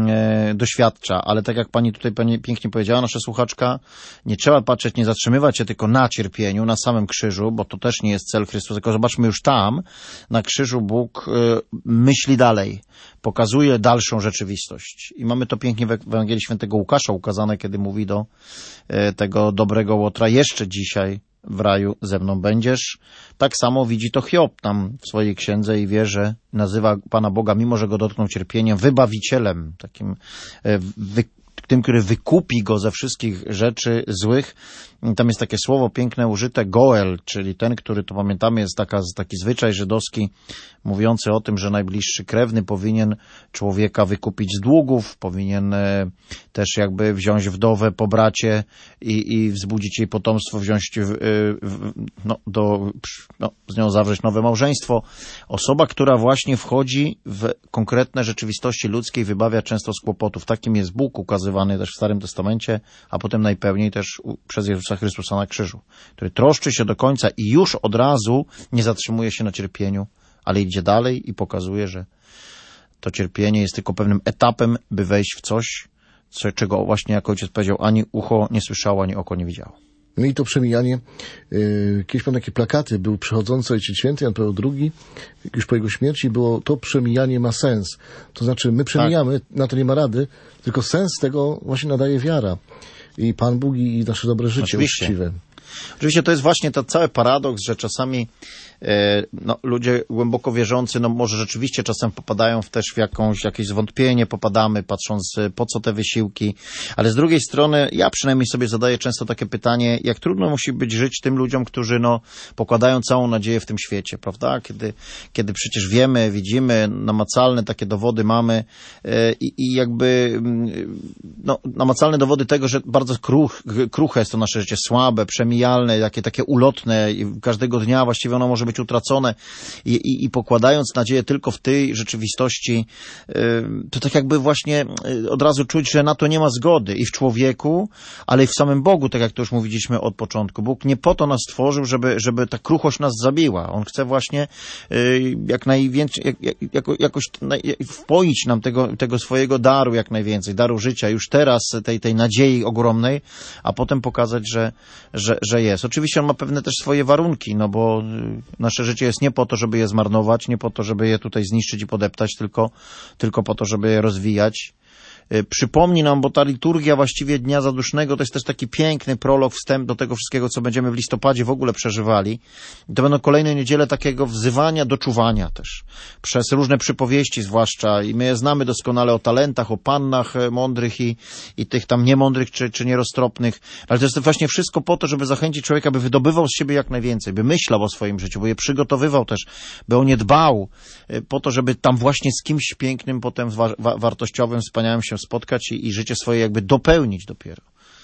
y, doświadcza. Ale tak jak Pani tutaj pani pięknie powiedziała, nasza słuchaczka, nie trzeba patrzeć, nie zatrzymywać się tylko na cierpieniu, na samym krzyżu, bo to też nie jest cel Chrystusa, tylko zobaczmy już tam, na krzyżu Bóg y, myśli dalej. Pokazuje dalszą rzeczywistość. I mamy to pięknie w Ewangelii Świętego Łukasza ukazane, kiedy mówi do e, tego dobrego Łotra: jeszcze dzisiaj w raju ze mną będziesz. Tak samo widzi to Hiob tam w swojej księdze i wie, że nazywa Pana Boga, mimo że go dotknął cierpieniem, wybawicielem, takim e, wy, tym, który wykupi go ze wszystkich rzeczy złych. Tam jest takie słowo piękne użyte, goel, czyli ten, który, to pamiętamy, jest taka, taki zwyczaj żydowski mówiący o tym, że najbliższy krewny powinien człowieka wykupić z długów, powinien e, też jakby wziąć wdowę po bracie i, i wzbudzić jej potomstwo, wziąć w, w, no, do, no, z nią zawrzeć nowe małżeństwo. Osoba, która właśnie wchodzi w konkretne rzeczywistości ludzkiej, wybawia często z kłopotów. Takim jest Bóg ukazywany też w Starym Testamencie, a potem najpełniej też przez Jezusa Chrystusa na krzyżu, który troszczy się do końca i już od razu nie zatrzymuje się na cierpieniu, ale idzie dalej i pokazuje, że to cierpienie jest tylko pewnym etapem, by wejść w coś, co, czego właśnie, jak ojciec powiedział, ani ucho nie słyszało, ani oko nie widziało. No i to przemijanie, yy, kiedyś mam takie plakaty, był przychodzący Ojciec Święty Jan Paweł drugi, już po jego śmierci było: to przemijanie ma sens. To znaczy my przemijamy, tak. Na to nie ma rady, tylko sens tego właśnie nadaje wiara. I Pan Bóg i nasze dobre życie Oczywiście. uczciwe. Oczywiście to jest właśnie ten cały paradoks, że czasami no, ludzie głęboko wierzący, no może rzeczywiście czasem popadają w też w jakąś, jakieś zwątpienie, popadamy patrząc po co te wysiłki, ale z drugiej strony ja przynajmniej sobie zadaję często takie pytanie, jak trudno musi być żyć tym ludziom, którzy no pokładają całą nadzieję w tym świecie, prawda? Kiedy, kiedy przecież wiemy, widzimy, namacalne takie dowody mamy i, i jakby no, namacalne dowody tego, że bardzo kruch, kruche jest to nasze życie, słabe, przemijalne, takie, takie ulotne i każdego dnia właściwie ono może być utracone i, i, i pokładając nadzieję tylko w tej rzeczywistości, to tak jakby właśnie od razu czuć, że na to nie ma zgody i w człowieku, ale i w samym Bogu, tak jak to już mówiliśmy od początku. Bóg nie po to nas stworzył, żeby, żeby ta kruchość nas zabiła. On chce właśnie jak najwięcej, jak, jak, jako, jakoś wpoić nam tego, tego swojego daru jak najwięcej, daru życia, już teraz tej, tej nadziei ogromnej, a potem pokazać, że, że, że jest. Oczywiście on ma pewne też swoje warunki, no bo nasze życie jest nie po to, żeby je zmarnować, nie po to, żeby je tutaj zniszczyć i podeptać, tylko, tylko po to, żeby je rozwijać. Przypomni nam, bo ta liturgia właściwie Dnia Zadusznego to jest też taki piękny prolog, wstęp do tego wszystkiego, co będziemy w listopadzie w ogóle przeżywali. I to będą kolejne niedziele takiego wzywania do czuwania też. Przez różne przypowieści zwłaszcza. I my je znamy doskonale o talentach, o pannach mądrych i, i tych tam niemądrych czy, czy nieroztropnych. Ale to jest właśnie wszystko po to, żeby zachęcić człowieka, by wydobywał z siebie jak najwięcej, by myślał o swoim życiu, by je przygotowywał też, by o nie dbał, po to, żeby tam właśnie z kimś pięknym, potem wa- wa- wartościowym, wspaniałym się spotkać i, i życie swoje jakby dopełnić dopiero.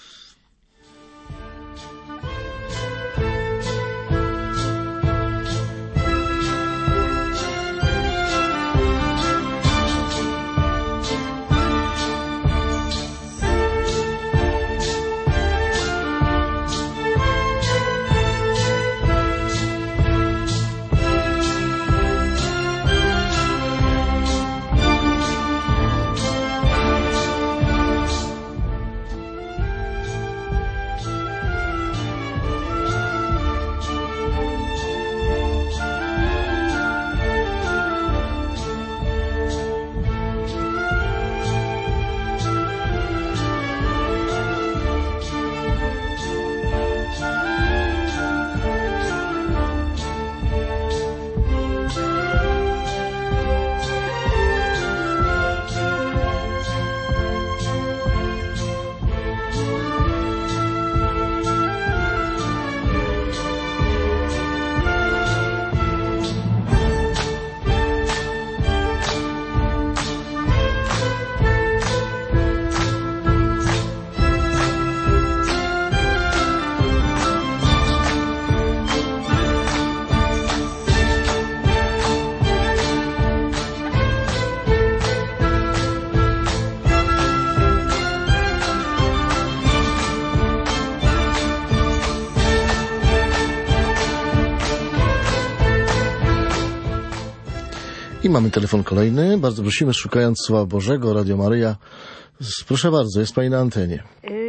I mamy telefon kolejny. Bardzo prosimy, szukając Słowa Bożego, Radio Maryja. Proszę bardzo, jest Pani na antenie.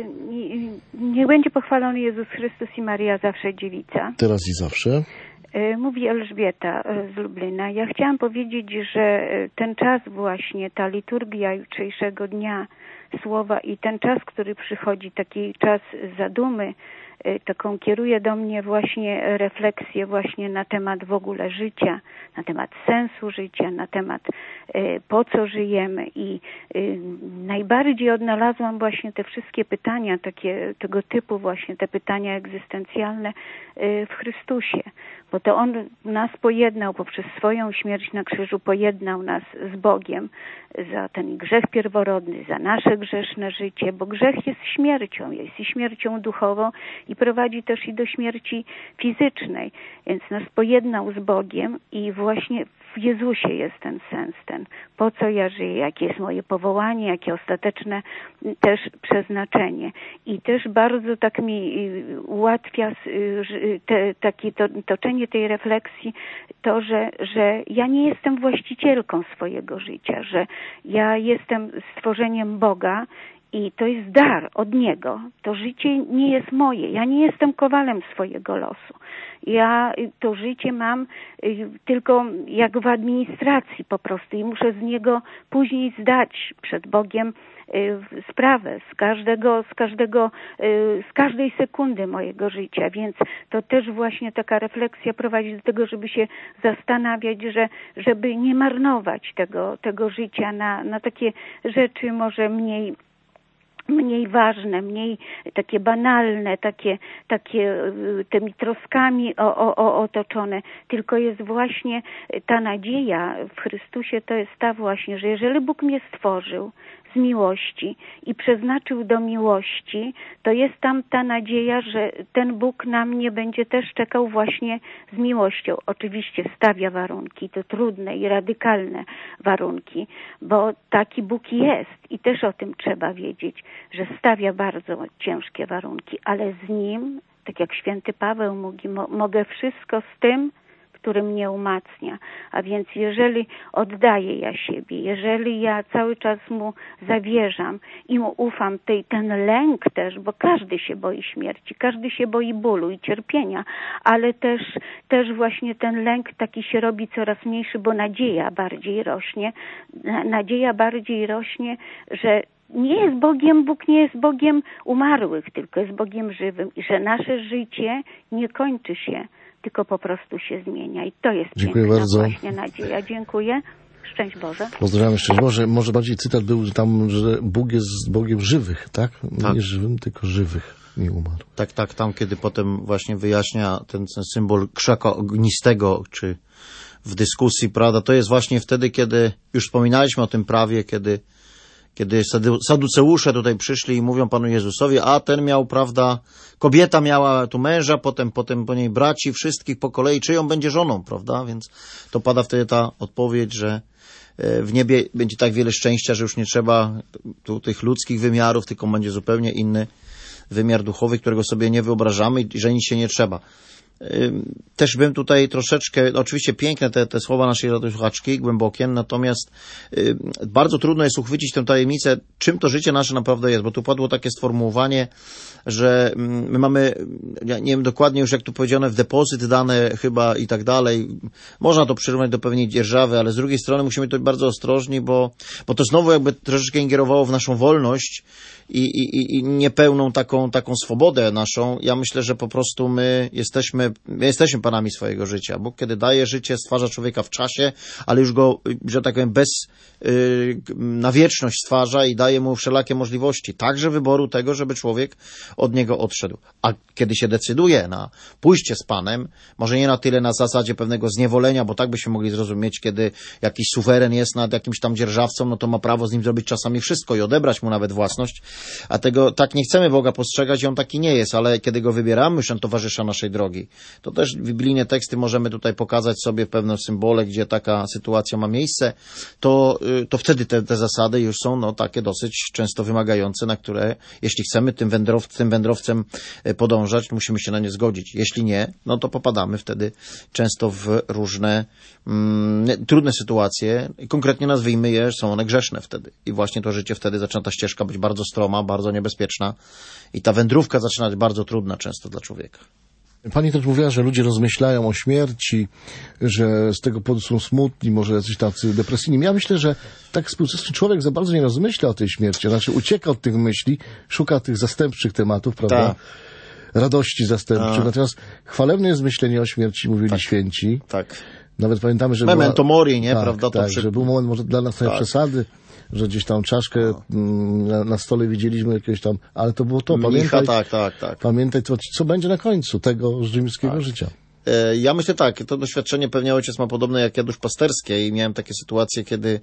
Niech będzie pochwalony Jezus Chrystus i Maria zawsze dziewica. Teraz i zawsze. Mówi Elżbieta z Lublina. Ja chciałam powiedzieć, że ten czas właśnie, ta liturgia jutrzejszego dnia Słowa i ten czas, który przychodzi, taki czas zadumy, taką kieruje do mnie właśnie refleksję właśnie na temat w ogóle życia, na temat sensu życia, na temat po co żyjemy i najbardziej odnalazłam właśnie te wszystkie pytania, takie tego typu właśnie te pytania egzystencjalne w Chrystusie, bo to On nas pojednał poprzez swoją śmierć na krzyżu, pojednał nas z Bogiem za ten grzech pierworodny, za nasze grzeszne życie, bo grzech jest śmiercią, jest i śmiercią duchową i prowadzi też i do śmierci fizycznej, więc nas pojednał z Bogiem i właśnie w Jezusie jest ten sens, ten po co ja żyję, jakie jest moje powołanie, jakie ostateczne też przeznaczenie. I też bardzo tak mi ułatwia te, takie to, toczenie tej refleksji to, że, że ja nie jestem właścicielką swojego życia, że ja jestem stworzeniem Boga I to jest dar od Niego. To życie nie jest moje. Ja nie jestem kowalem swojego losu. Ja to życie mam tylko jak w administracji po prostu i muszę z niego później zdać przed Bogiem sprawę z każdego, z każdego, z każdej sekundy mojego życia, więc to też właśnie taka refleksja prowadzi do tego, żeby się zastanawiać, że, żeby nie marnować tego, tego życia na, na takie rzeczy może mniej mniej ważne, mniej takie banalne, takie, takie tymi troskami o, o, o, otoczone, tylko jest właśnie ta nadzieja w Chrystusie, to jest ta właśnie, że jeżeli Bóg mnie stworzył z miłości i przeznaczył do miłości, to jest tam ta nadzieja, że ten Bóg na mnie będzie też czekał właśnie z miłością. Oczywiście stawia warunki, to trudne i radykalne warunki, bo taki Bóg jest i też o tym trzeba wiedzieć, że stawia bardzo ciężkie warunki, ale z Nim, tak jak święty Paweł mówi, mo- mogę wszystko z tym, który mnie umacnia. A więc jeżeli oddaję ja siebie, jeżeli ja cały czas Mu zawierzam i Mu ufam, tej, ten lęk też, bo każdy się boi śmierci, każdy się boi bólu i cierpienia, ale też, też właśnie ten lęk taki się robi coraz mniejszy, bo nadzieja bardziej rośnie. Nadzieja bardziej rośnie, że nie jest Bogiem, Bóg nie jest Bogiem umarłych, tylko jest Bogiem żywym i że nasze życie nie kończy się, tylko po prostu się zmienia. I to jest Dziękuję piękna bardzo. właśnie nadzieja. Dziękuję. Szczęść Boże. Pozdrawiamy, szczęść Boże. Może bardziej cytat był tam, że Bóg jest Bogiem żywych, tak? Tak. Nie żywym, tylko żywych, nie umarł. Tak, tak, tam kiedy potem właśnie wyjaśnia ten, ten symbol krzaka ognistego, czy w dyskusji, prawda, to jest właśnie wtedy, kiedy, już wspominaliśmy o tym prawie, kiedy Kiedy saduceusze tutaj przyszli i mówią Panu Jezusowi, a ten miał, prawda, kobieta miała tu męża, potem, potem po niej braci, wszystkich po kolei, czyją będzie żoną, prawda? Więc to pada wtedy ta odpowiedź, że w niebie będzie tak wiele szczęścia, że już nie trzeba tu tych ludzkich wymiarów, tylko będzie zupełnie inny wymiar duchowy, którego sobie nie wyobrażamy i żenić się nie trzeba. Też bym tutaj troszeczkę, oczywiście piękne te, te słowa naszej słuchaczki, głębokie, natomiast y, bardzo trudno jest uchwycić tę tajemnicę, czym to życie nasze naprawdę jest, bo tu padło takie sformułowanie, że my mamy, ja nie wiem dokładnie już jak tu powiedziane, w depozyt dane chyba i tak dalej. Można to przyrównać do pewnej dzierżawy, ale z drugiej strony musimy być bardzo ostrożni, bo, bo to znowu jakby troszeczkę ingerowało w naszą wolność i, i, i niepełną taką, taką swobodę naszą. Ja myślę, że po prostu my jesteśmy, my jesteśmy panami swojego życia. Bóg kiedy daje życie, stwarza człowieka w czasie, ale już go, że tak powiem, bez, yy, na wieczność stwarza i daje mu wszelakie możliwości. Także wyboru tego, żeby człowiek od niego odszedł. A kiedy się decyduje na pójście z Panem, może nie na tyle na zasadzie pewnego zniewolenia, bo tak byśmy mogli zrozumieć, kiedy jakiś suweren jest nad jakimś tam dzierżawcą, no to ma prawo z nim zrobić czasami wszystko i odebrać mu nawet własność, a tego tak nie chcemy Boga postrzegać i On taki nie jest, ale kiedy Go wybieramy, już On towarzysza naszej drogi. To też biblijne teksty możemy tutaj pokazać sobie pewne symbole, gdzie taka sytuacja ma miejsce, to, to wtedy te, te zasady już są no, takie dosyć często wymagające, na które jeśli chcemy tym, wędrow, tym wędrowcem podążać, musimy się na nie zgodzić. Jeśli nie, no to popadamy wtedy często w różne mm, trudne sytuacje i konkretnie nazwijmy je, są one grzeszne wtedy. I właśnie to życie wtedy zaczyna ta ścieżka być bardzo stroma, bardzo niebezpieczna i ta wędrówka zaczyna być bardzo trudna często dla człowieka. Pani też mówiła, że ludzie rozmyślają o śmierci, że z tego powodu są smutni, może jacyś tacy depresyjni. Ja myślę, że tak współczesny człowiek za bardzo nie rozmyśla o tej śmierci, znaczy ucieka od tych myśli, szuka tych zastępczych tematów, prawda? Tak. Radości zastępczych. A. Natomiast chwalebne jest myślenie o śmierci, mówili Tak. święci. Tak. Nawet pamiętamy, że Memento była... mori, nie? Tak, Prawda? To tak, przy... że był moment może dla nas trochę Tak. przesady, że gdzieś tam czaszkę mm, na, na stole widzieliśmy jakiegoś tam, ale to było to. Mnicha, Pamiętaj, tak, tak, tak. pamiętaj co, co będzie na końcu tego rzymskiego Tak. życia. E, Ja myślę tak, to doświadczenie pewnie ojciec ma podobne jak ja duszpasterskie i miałem takie sytuacje, kiedy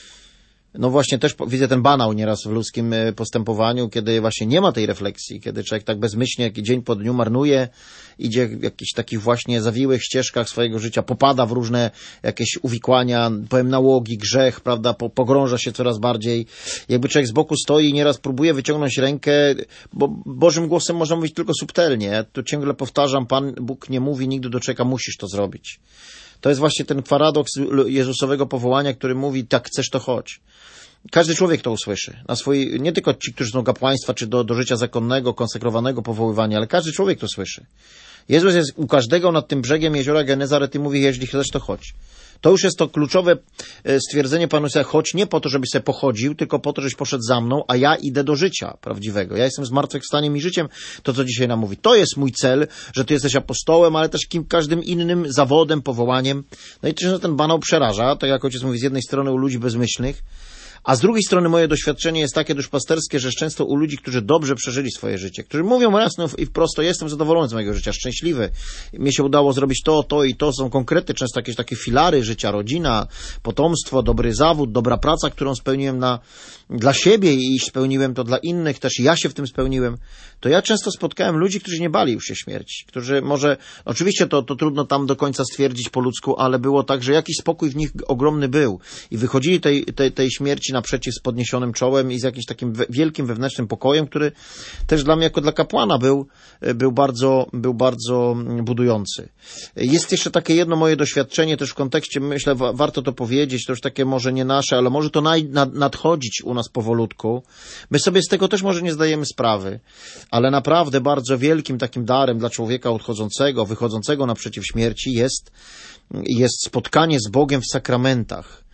no właśnie też widzę ten banał nieraz w ludzkim postępowaniu, kiedy właśnie nie ma tej refleksji, kiedy człowiek tak bezmyślnie dzień po dniu marnuje, idzie w jakichś takich właśnie zawiłych ścieżkach swojego życia, popada w różne jakieś uwikłania, powiem nałogi, grzech, prawda, po, pogrąża się coraz bardziej. Jakby człowiek z boku stoi i nieraz próbuje wyciągnąć rękę, bo Bożym głosem można mówić tylko subtelnie. Ja tu ciągle powtarzam, Pan Bóg nie mówi nigdy do człowieka, musisz to zrobić. To jest właśnie ten paradoks Jezusowego powołania, który mówi, tak chcesz, to chodź. Każdy człowiek to usłyszy. Na swoi, nie tylko ci, którzy są kapłaństwa, czy do, do życia zakonnego, konsekrowanego powoływania, ale każdy człowiek to słyszy. Jezus jest u każdego nad tym brzegiem jeziora Genezaret i mówi, jeśli chcesz, to chodź. To już jest to kluczowe stwierdzenie Panu Jezusa, chodź nie po to, żebyś sobie pochodził, tylko po to, żebyś poszedł za mną, a ja idę do życia prawdziwego. Ja jestem zmartwychwstaniem i życiem, to co dzisiaj nam mówi. To jest mój cel, że ty jesteś apostołem, ale też kim każdym innym zawodem, powołaniem. No i też ten banał przeraża, tak jak ojciec mówi, z jednej strony u ludzi bezmyślnych, a z drugiej strony moje doświadczenie jest takie duszpasterskie, że często u ludzi, którzy dobrze przeżyli swoje życie, którzy mówią jasno i wprost, jestem zadowolony z mojego życia, szczęśliwy, mnie się udało zrobić to, to i to, są konkrety, często jakieś takie filary życia, rodzina, potomstwo, dobry zawód, dobra praca, którą spełniłem na, dla siebie i spełniłem to dla innych, też ja się w tym spełniłem, to ja często spotkałem ludzi, którzy nie bali już się śmierci, którzy może, oczywiście to, to trudno tam do końca stwierdzić po ludzku, ale było tak, że jakiś spokój w nich ogromny był i wychodzili tej, tej, tej śmierci naprzeciw z podniesionym czołem i z jakimś takim wielkim wewnętrznym pokojem, który też dla mnie jako dla kapłana był, był bardzo, był bardzo budujący. Jest jeszcze takie jedno moje doświadczenie też w kontekście, myślę, wa- warto to powiedzieć, to już takie może nie nasze, ale może to naj, nad, nadchodzić u nas powolutku. My sobie z tego też może nie zdajemy sprawy, ale naprawdę bardzo wielkim takim darem dla człowieka odchodzącego, wychodzącego naprzeciw śmierci jest, jest spotkanie z Bogiem w sakramentach.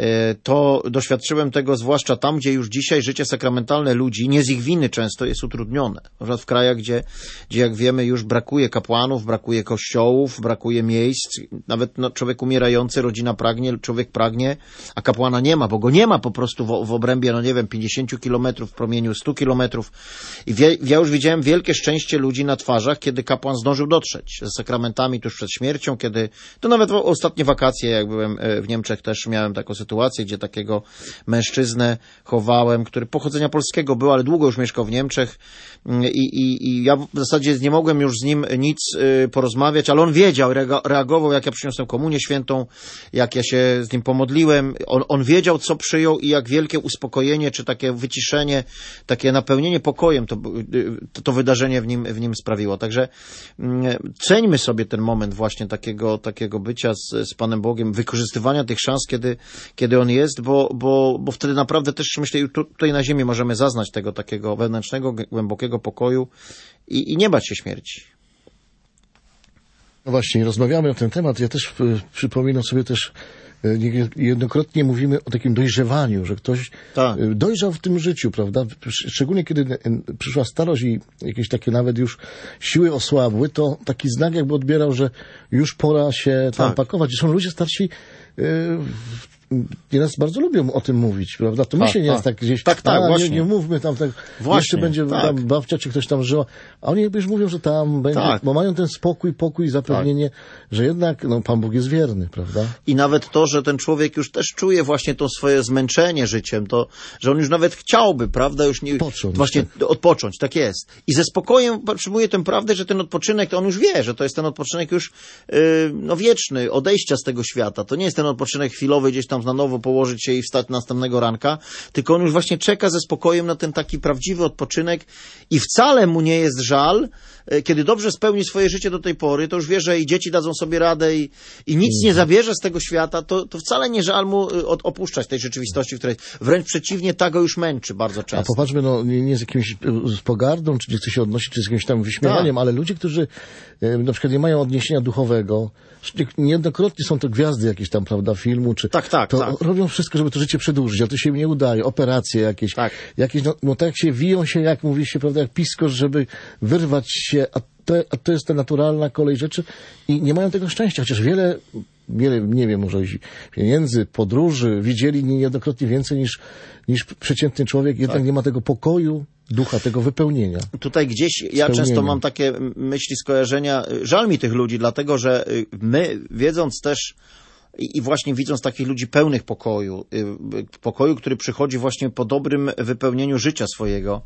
To doświadczyłem tego zwłaszcza tam, gdzie już dzisiaj życie sakramentalne ludzi, nie z ich winy często, jest utrudnione. Na przykład w krajach, gdzie, gdzie jak wiemy już brakuje kapłanów, brakuje kościołów, brakuje miejsc, nawet no, człowiek umierający, rodzina pragnie, człowiek pragnie, a kapłana nie ma, bo go nie ma po prostu w, w obrębie, no nie wiem, pięćdziesięciu kilometrów, w promieniu stu kilometrów. I wie, ja już widziałem wielkie szczęście ludzi na twarzach, kiedy kapłan zdążył dotrzeć ze sakramentami tuż przed śmiercią, kiedy, to nawet w ostatnie wakacje, jak byłem w Niemczech, też miałem taką sytuację, gdzie takiego mężczyznę chowałem, który pochodzenia polskiego był, ale długo już mieszkał w Niemczech i, i, i ja w zasadzie nie mogłem już z nim nic y, porozmawiać, ale on wiedział, reagował, jak ja przyniosłem komunię świętą, jak ja się z nim pomodliłem. On, on wiedział, co przyjął i jak wielkie uspokojenie, czy takie wyciszenie, takie napełnienie pokojem to, to, to wydarzenie w nim, w nim sprawiło. Także y, ceńmy sobie ten moment właśnie takiego, takiego bycia z, z Panem Bogiem, wykorzystywania tych szans, kiedy kiedy on jest, bo, bo, bo wtedy naprawdę też, myślę, tutaj na ziemi możemy zaznać tego takiego wewnętrznego, głębokiego pokoju i, i nie bać się śmierci. No właśnie, rozmawiamy na ten temat. Ja też y, przypominam sobie też, y, jednokrotnie mówimy o takim dojrzewaniu, że ktoś tak. y, dojrzał w tym życiu, prawda? Szczególnie kiedy y, przyszła starość i jakieś takie nawet już siły osłabły, to taki znak jakby odbierał, że już pora się tam tak. pakować. I są ludzie starsi, y, nieraz bardzo lubią o tym mówić, prawda? To my tak, się nieraz tak. tak gdzieś, tak, tak, a, właśnie. Nie, nie mówmy tam tak, Właśnie, jeszcze będzie tak. tam babcia, czy ktoś tam żyła, a oni jakby już mówią, że tam będzie, tak. bo mają ten spokój, pokój i zapewnienie, tak. że jednak, no, Pan Bóg jest wierny, prawda? I nawet to, że ten człowiek już też czuje właśnie to swoje zmęczenie życiem, to, że on już nawet chciałby, prawda, już nie, Odpocząć, właśnie tak. odpocząć, tak jest. I ze spokojem przyjmuje tę prawdę, że ten odpoczynek, to on już wie, że to jest ten odpoczynek już, yy, no, wieczny, odejścia z tego świata. To nie jest ten odpoczynek chwilowy, gdzieś tam na nowo położyć się i wstać następnego ranka, tylko on już właśnie czeka ze spokojem na ten taki prawdziwy odpoczynek i wcale mu nie jest żal, kiedy dobrze spełni swoje życie do tej pory, to już wie, że i dzieci dadzą sobie radę i, i nic nie zabierze z tego świata, to, to wcale nie żal mu od, opuszczać tej rzeczywistości, w której wręcz przeciwnie, ta go już męczy bardzo często. A popatrzmy, no nie, nie z jakimś z pogardą, czy nie chce się odnosić, czy z jakimś tam wyśmiewaniem, tak. ale ludzie, którzy e, na przykład nie mają odniesienia duchowego, niejednokrotnie są to gwiazdy jakieś tam, prawda, filmu, czy tak, tak, to tak. robią wszystko, żeby to życie przedłużyć, a to się im nie udaje, operacje jakieś, tak, jakieś no, no tak jak się wiją się, jak mówi się, prawda, jak piskosz, żeby wyrwać się, a to, a to jest ta naturalna kolej rzeczy i nie mają tego szczęścia, chociaż wiele, wiele, nie wiem, może pieniędzy, podróży, widzieli niejednokrotnie więcej niż, niż przeciętny człowiek, jednak tak. nie ma tego pokoju ducha, tego wypełnienia. Tutaj gdzieś ja Spełnienia. często mam takie myśli, skojarzenia, żal mi tych ludzi, dlatego że my, wiedząc też i właśnie widząc takich ludzi pełnych pokoju, pokoju, który przychodzi właśnie po dobrym wypełnieniu życia swojego,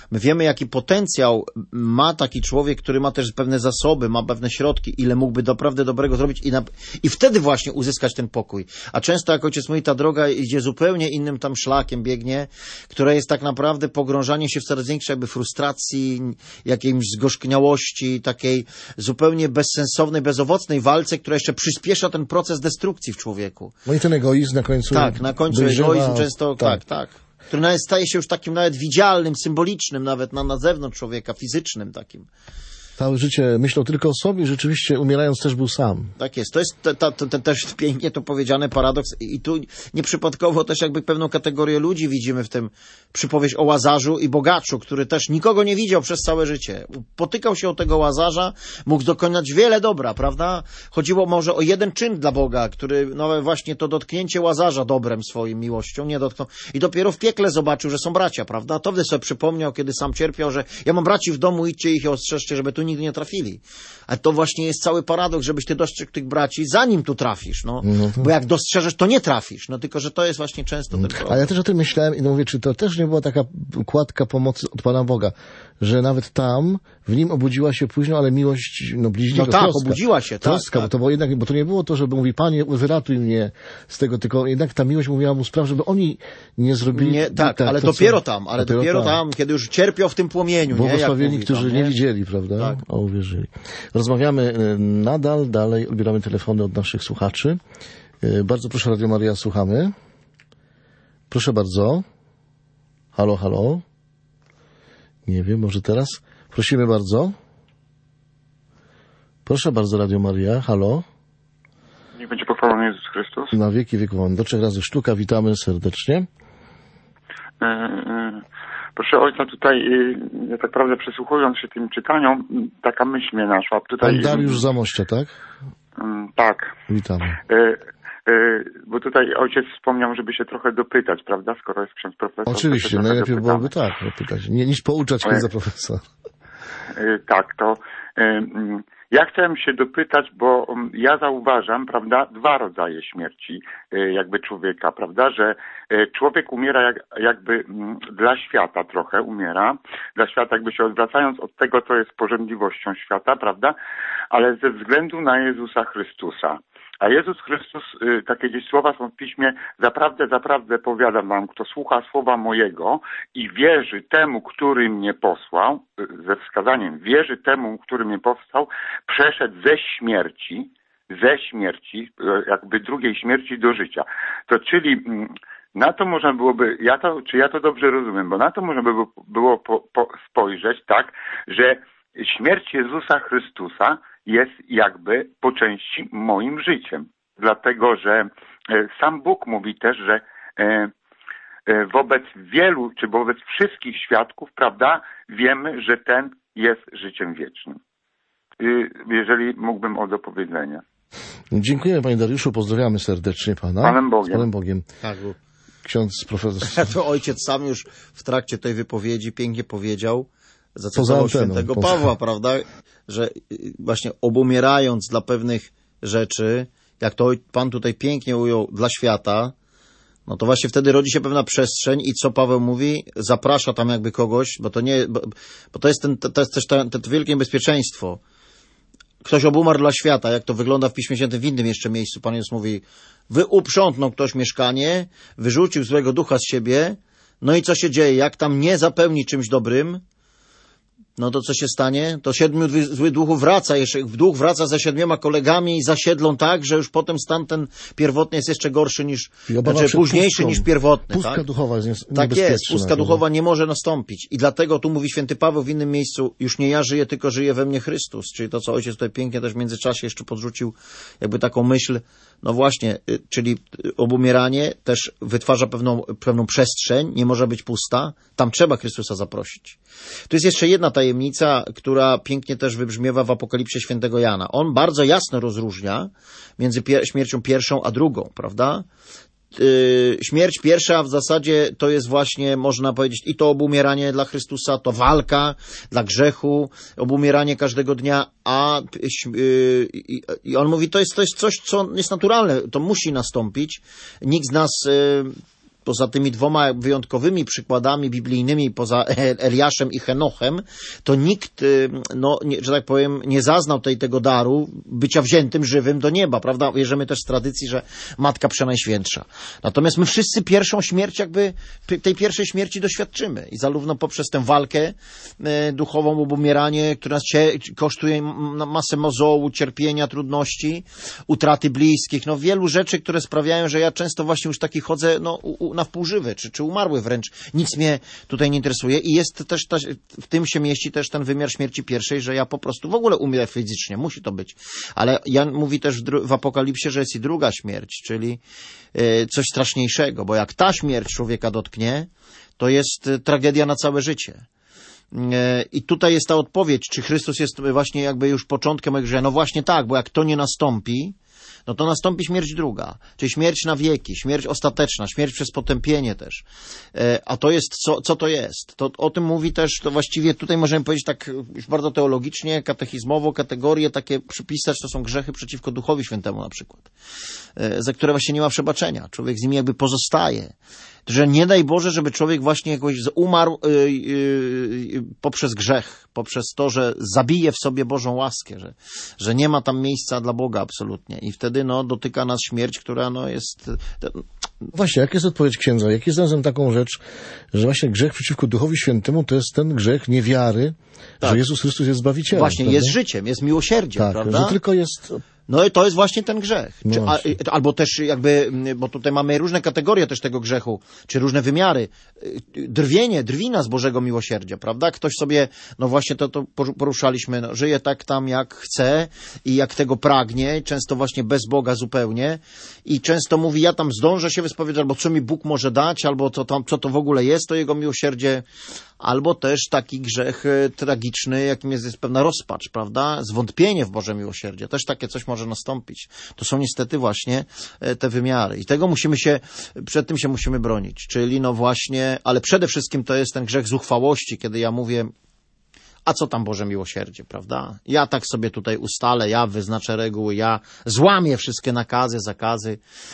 My wiemy, jaki potencjał ma taki człowiek, który ma też pewne zasoby, ma pewne środki, ile mógłby naprawdę dobrego zrobić i, na, i wtedy właśnie uzyskać ten pokój. A często, jak ojciec mówi, ta droga idzie zupełnie innym tam szlakiem, biegnie, która jest tak naprawdę pogrążanie się w coraz większej jakby frustracji, jakiejś zgorzkniałości, takiej zupełnie bezsensownej, bezowocnej walce, która jeszcze przyspiesza ten proces destrukcji w człowieku. No i ten egoizm na końcu. Tak, na końcu dojrzewa, egoizm często, tak, tak. tak. Który nawet staje się już takim nawet widzialnym, symbolicznym, nawet na, na zewnątrz człowieka, fizycznym takim. Całe życie myślał tylko o sobie, rzeczywiście umierając też był sam. Tak jest. To jest te, ta, te, te, też pięknie to powiedziane, paradoks. I tu nieprzypadkowo też jakby pewną kategorię ludzi widzimy w tym przypowieść o Łazarzu i bogaczu, który też nikogo nie widział przez całe życie. Potykał się o tego Łazarza, mógł dokonać wiele dobra, prawda? Chodziło może o jeden czyn dla Boga, który no właśnie to dotknięcie Łazarza dobrem swoim, miłością nie dotknął. I dopiero w piekle zobaczył, że są bracia, prawda? To wtedy sobie przypomniał, kiedy sam cierpiał, że ja mam braci w domu, idźcie ich i ostrzeżcie, żeby tu nigdy nie trafili. Ale to właśnie jest cały paradoks, żebyś ty dostrzegł tych braci, zanim tu trafisz, no. no to... Bo jak dostrzeżesz, to nie trafisz. No tylko, że to jest właśnie często ten problem. A ja też o tym myślałem i no mówię, czy to też nie była taka kładka pomocy od Pana Boga, że nawet tam w nim obudziła się późno, ale miłość, no bliźniego, no tak, troska. obudziła się, tak. Troska, tak. Bo to było jednak, bo to nie było to, żeby mówi, Panie, wyratuj mnie z tego, tylko jednak ta miłość mówiła mu spraw, żeby oni nie zrobili... Nie, tak, tak, ale to, dopiero co... tam, ale dopiero, dopiero tam. tam, kiedy już cierpiał w tym płomieniu, nie? Błogosławieni, mówi którzy tam, nie nie widzieli, prawda? Tak. A uwierzyli. Rozmawiamy nadal, dalej, odbieramy telefony od naszych słuchaczy. Bardzo proszę, Radio Maryja, słuchamy. Proszę bardzo. Halo, halo. Nie wiem, może teraz? Prosimy bardzo. Proszę bardzo, Radio Maryja. Halo. Niech będzie pochwalony Jezus Chrystus. Na wieki wieków. Do trzech razy sztuka. Witamy serdecznie. E, e, proszę ojca, tutaj e, ja tak naprawdę przysłuchując się tym czytaniom, taka myśl mnie naszła. Tutaj, Pan Dariusz Zamościa, tak? E, tak. Witamy. E, e, bo tutaj ojciec wspomniał, żeby się trochę dopytać, prawda? Skoro jest ksiądz profesor. Oczywiście, najlepiej dopytamy. byłoby tak, dopytać, nie, niż pouczać księdza profesora. E, tak, to e, ja chciałem się dopytać, bo ja zauważam, prawda, dwa rodzaje śmierci jakby człowieka, prawda, że człowiek umiera jak, jakby dla świata trochę umiera, dla świata jakby się odwracając od tego, co jest porządliwością świata, prawda, ale ze względu na Jezusa Chrystusa. A Jezus Chrystus, takie gdzieś słowa są w piśmie, zaprawdę, zaprawdę powiadam wam, kto słucha słowa mojego i wierzy temu, który mnie posłał, ze wskazaniem, wierzy temu, który mnie powstał, przeszedł ze śmierci, ze śmierci, jakby drugiej śmierci do życia. To czyli na to można byłoby, ja to, czy ja to dobrze rozumiem, bo na to można by było, było po, po spojrzeć tak, że śmierć Jezusa Chrystusa jest jakby po części moim życiem. Dlatego, że sam Bóg mówi też, że wobec wielu, czy wobec wszystkich świadków, prawda, wiemy, że ten jest życiem wiecznym. Jeżeli mógłbym o dopowiedzenia. Dziękujemy Panie Dariuszu, pozdrawiamy serdecznie Pana. Panem Bogiem. Z Panem Bogiem. Tak, bo... Ksiądz profesor. To ojciec sam już w trakcie tej wypowiedzi pięknie powiedział, Poza zacytował anteną, świętego poza... Pawła, prawda, że właśnie obumierając dla pewnych rzeczy, jak to Pan tutaj pięknie ujął, dla świata, no to właśnie wtedy rodzi się pewna przestrzeń i co Paweł mówi, zaprasza tam jakby kogoś, bo to nie, bo, bo to jest ten, to jest też to, to wielkie niebezpieczeństwo. Ktoś obumarł dla świata, jak to wygląda w Piśmie Świętym w innym jeszcze miejscu. Pan Jezus mówi, wyuprzątnął ktoś mieszkanie, wyrzucił złego ducha z siebie, no i co się dzieje? Jak tam nie zapełni czymś dobrym, no to co się stanie? To siedmiu złych duchów wraca, jeszcze duch wraca ze siedmioma kolegami i zasiedlą tak, że już potem stan ten pierwotny jest jeszcze gorszy niż, znaczy późniejszy pustką, niż pierwotny. Pustka tak? duchowa jest niebezpieczna. Tak jest, pustka duchowa nie może nastąpić. I dlatego tu mówi święty Paweł w innym miejscu, już nie ja żyję, tylko żyje we mnie Chrystus. Czyli to, co ojciec tutaj pięknie też w międzyczasie jeszcze podrzucił, jakby taką myśl, no właśnie, czyli obumieranie też wytwarza pewną, pewną przestrzeń, nie może być pusta, tam trzeba Chrystusa zaprosić. Tu jest jeszcze jedna tajemnica, która pięknie też wybrzmiewa w Apokalipsie świętego Jana. On bardzo jasno rozróżnia między pier- śmiercią pierwszą a drugą, prawda? Yy, śmierć pierwsza w zasadzie to jest właśnie, można powiedzieć, i to obumieranie dla Chrystusa, to walka dla grzechu, obumieranie każdego dnia, a yy, i on mówi, to jest, to jest coś, co jest naturalne, to musi nastąpić. Nikt z nas yy, poza tymi dwoma wyjątkowymi przykładami biblijnymi, poza Eliaszem i Henochem, to nikt, no, nie, że tak powiem, nie zaznał tej, tego daru bycia wziętym żywym do nieba, prawda? Wierzymy też z tradycji, że Matka Przenajświętsza. Natomiast my wszyscy pierwszą śmierć, jakby tej pierwszej śmierci doświadczymy. I zarówno poprzez tę walkę e, duchową, obumieranie, które nas cie, kosztuje masę mozołu, cierpienia, trudności, utraty bliskich, no wielu rzeczy, które sprawiają, że ja często właśnie już taki chodzę, no, u, u, na wpół żywy, czy, czy umarły wręcz. Nic mnie tutaj nie interesuje i jest też, ta, w tym się mieści też ten wymiar śmierci pierwszej, że ja po prostu w ogóle umrę fizycznie, musi to być. Ale Jan mówi też w, w Apokalipsie, że jest i druga śmierć, czyli y, coś straszniejszego, bo jak ta śmierć człowieka dotknie, to jest y, tragedia na całe życie. I tutaj jest ta odpowiedź, czy Chrystus jest właśnie jakby już początkiem mojego życia. No właśnie tak, bo jak to nie nastąpi, no to nastąpi śmierć druga, czyli śmierć na wieki, śmierć ostateczna, śmierć przez potępienie też. A to jest, co, co to jest? To, o tym mówi też, to właściwie tutaj możemy powiedzieć tak już bardzo teologicznie, katechizmowo, kategorie takie przypisać, to są grzechy przeciwko Duchowi Świętemu na przykład, za które właśnie nie ma przebaczenia. Człowiek z nimi jakby pozostaje. Że nie daj Boże, żeby człowiek właśnie jakoś umarł yy, yy, poprzez grzech, poprzez to, że zabije w sobie Bożą łaskę, że, że nie ma tam miejsca dla Boga absolutnie. I wtedy no, dotyka nas śmierć, która no, jest... Właśnie, jaka jest odpowiedź księdza? Jak jest razem taką rzecz, że właśnie grzech przeciwko Duchowi Świętemu to jest ten grzech niewiary, tak, że Jezus Chrystus jest Zbawicielem. Właśnie, prawda? Jest życiem, jest miłosierdziem, tak, prawda? że tylko jest... No i to jest właśnie ten grzech. No Czy, a, albo też jakby, bo tutaj mamy różne kategorie też tego grzechu, czy różne wymiary. Drwienie, drwina z Bożego miłosierdzia, prawda? Ktoś sobie, no właśnie to, to poruszaliśmy, no, żyje tak tam jak chce i jak tego pragnie, często właśnie bez Boga zupełnie i często mówi, ja tam zdążę się wyspowiadać, albo co mi Bóg może dać, albo co, tam, co to w ogóle jest, to Jego miłosierdzie, albo też taki grzech tragiczny, jakim jest, jest pewna rozpacz, prawda? Zwątpienie w Boże miłosierdzie. Też takie coś może nastąpić. To są niestety właśnie te wymiary. I tego musimy się, przed tym się musimy bronić. Czyli no właśnie, ale przede wszystkim to jest ten grzech zuchwałości, kiedy ja mówię, a co tam Boże miłosierdzie, prawda? Ja tak sobie tutaj ustalę, ja wyznaczę reguły, ja złamię wszystkie nakazy, zakazy,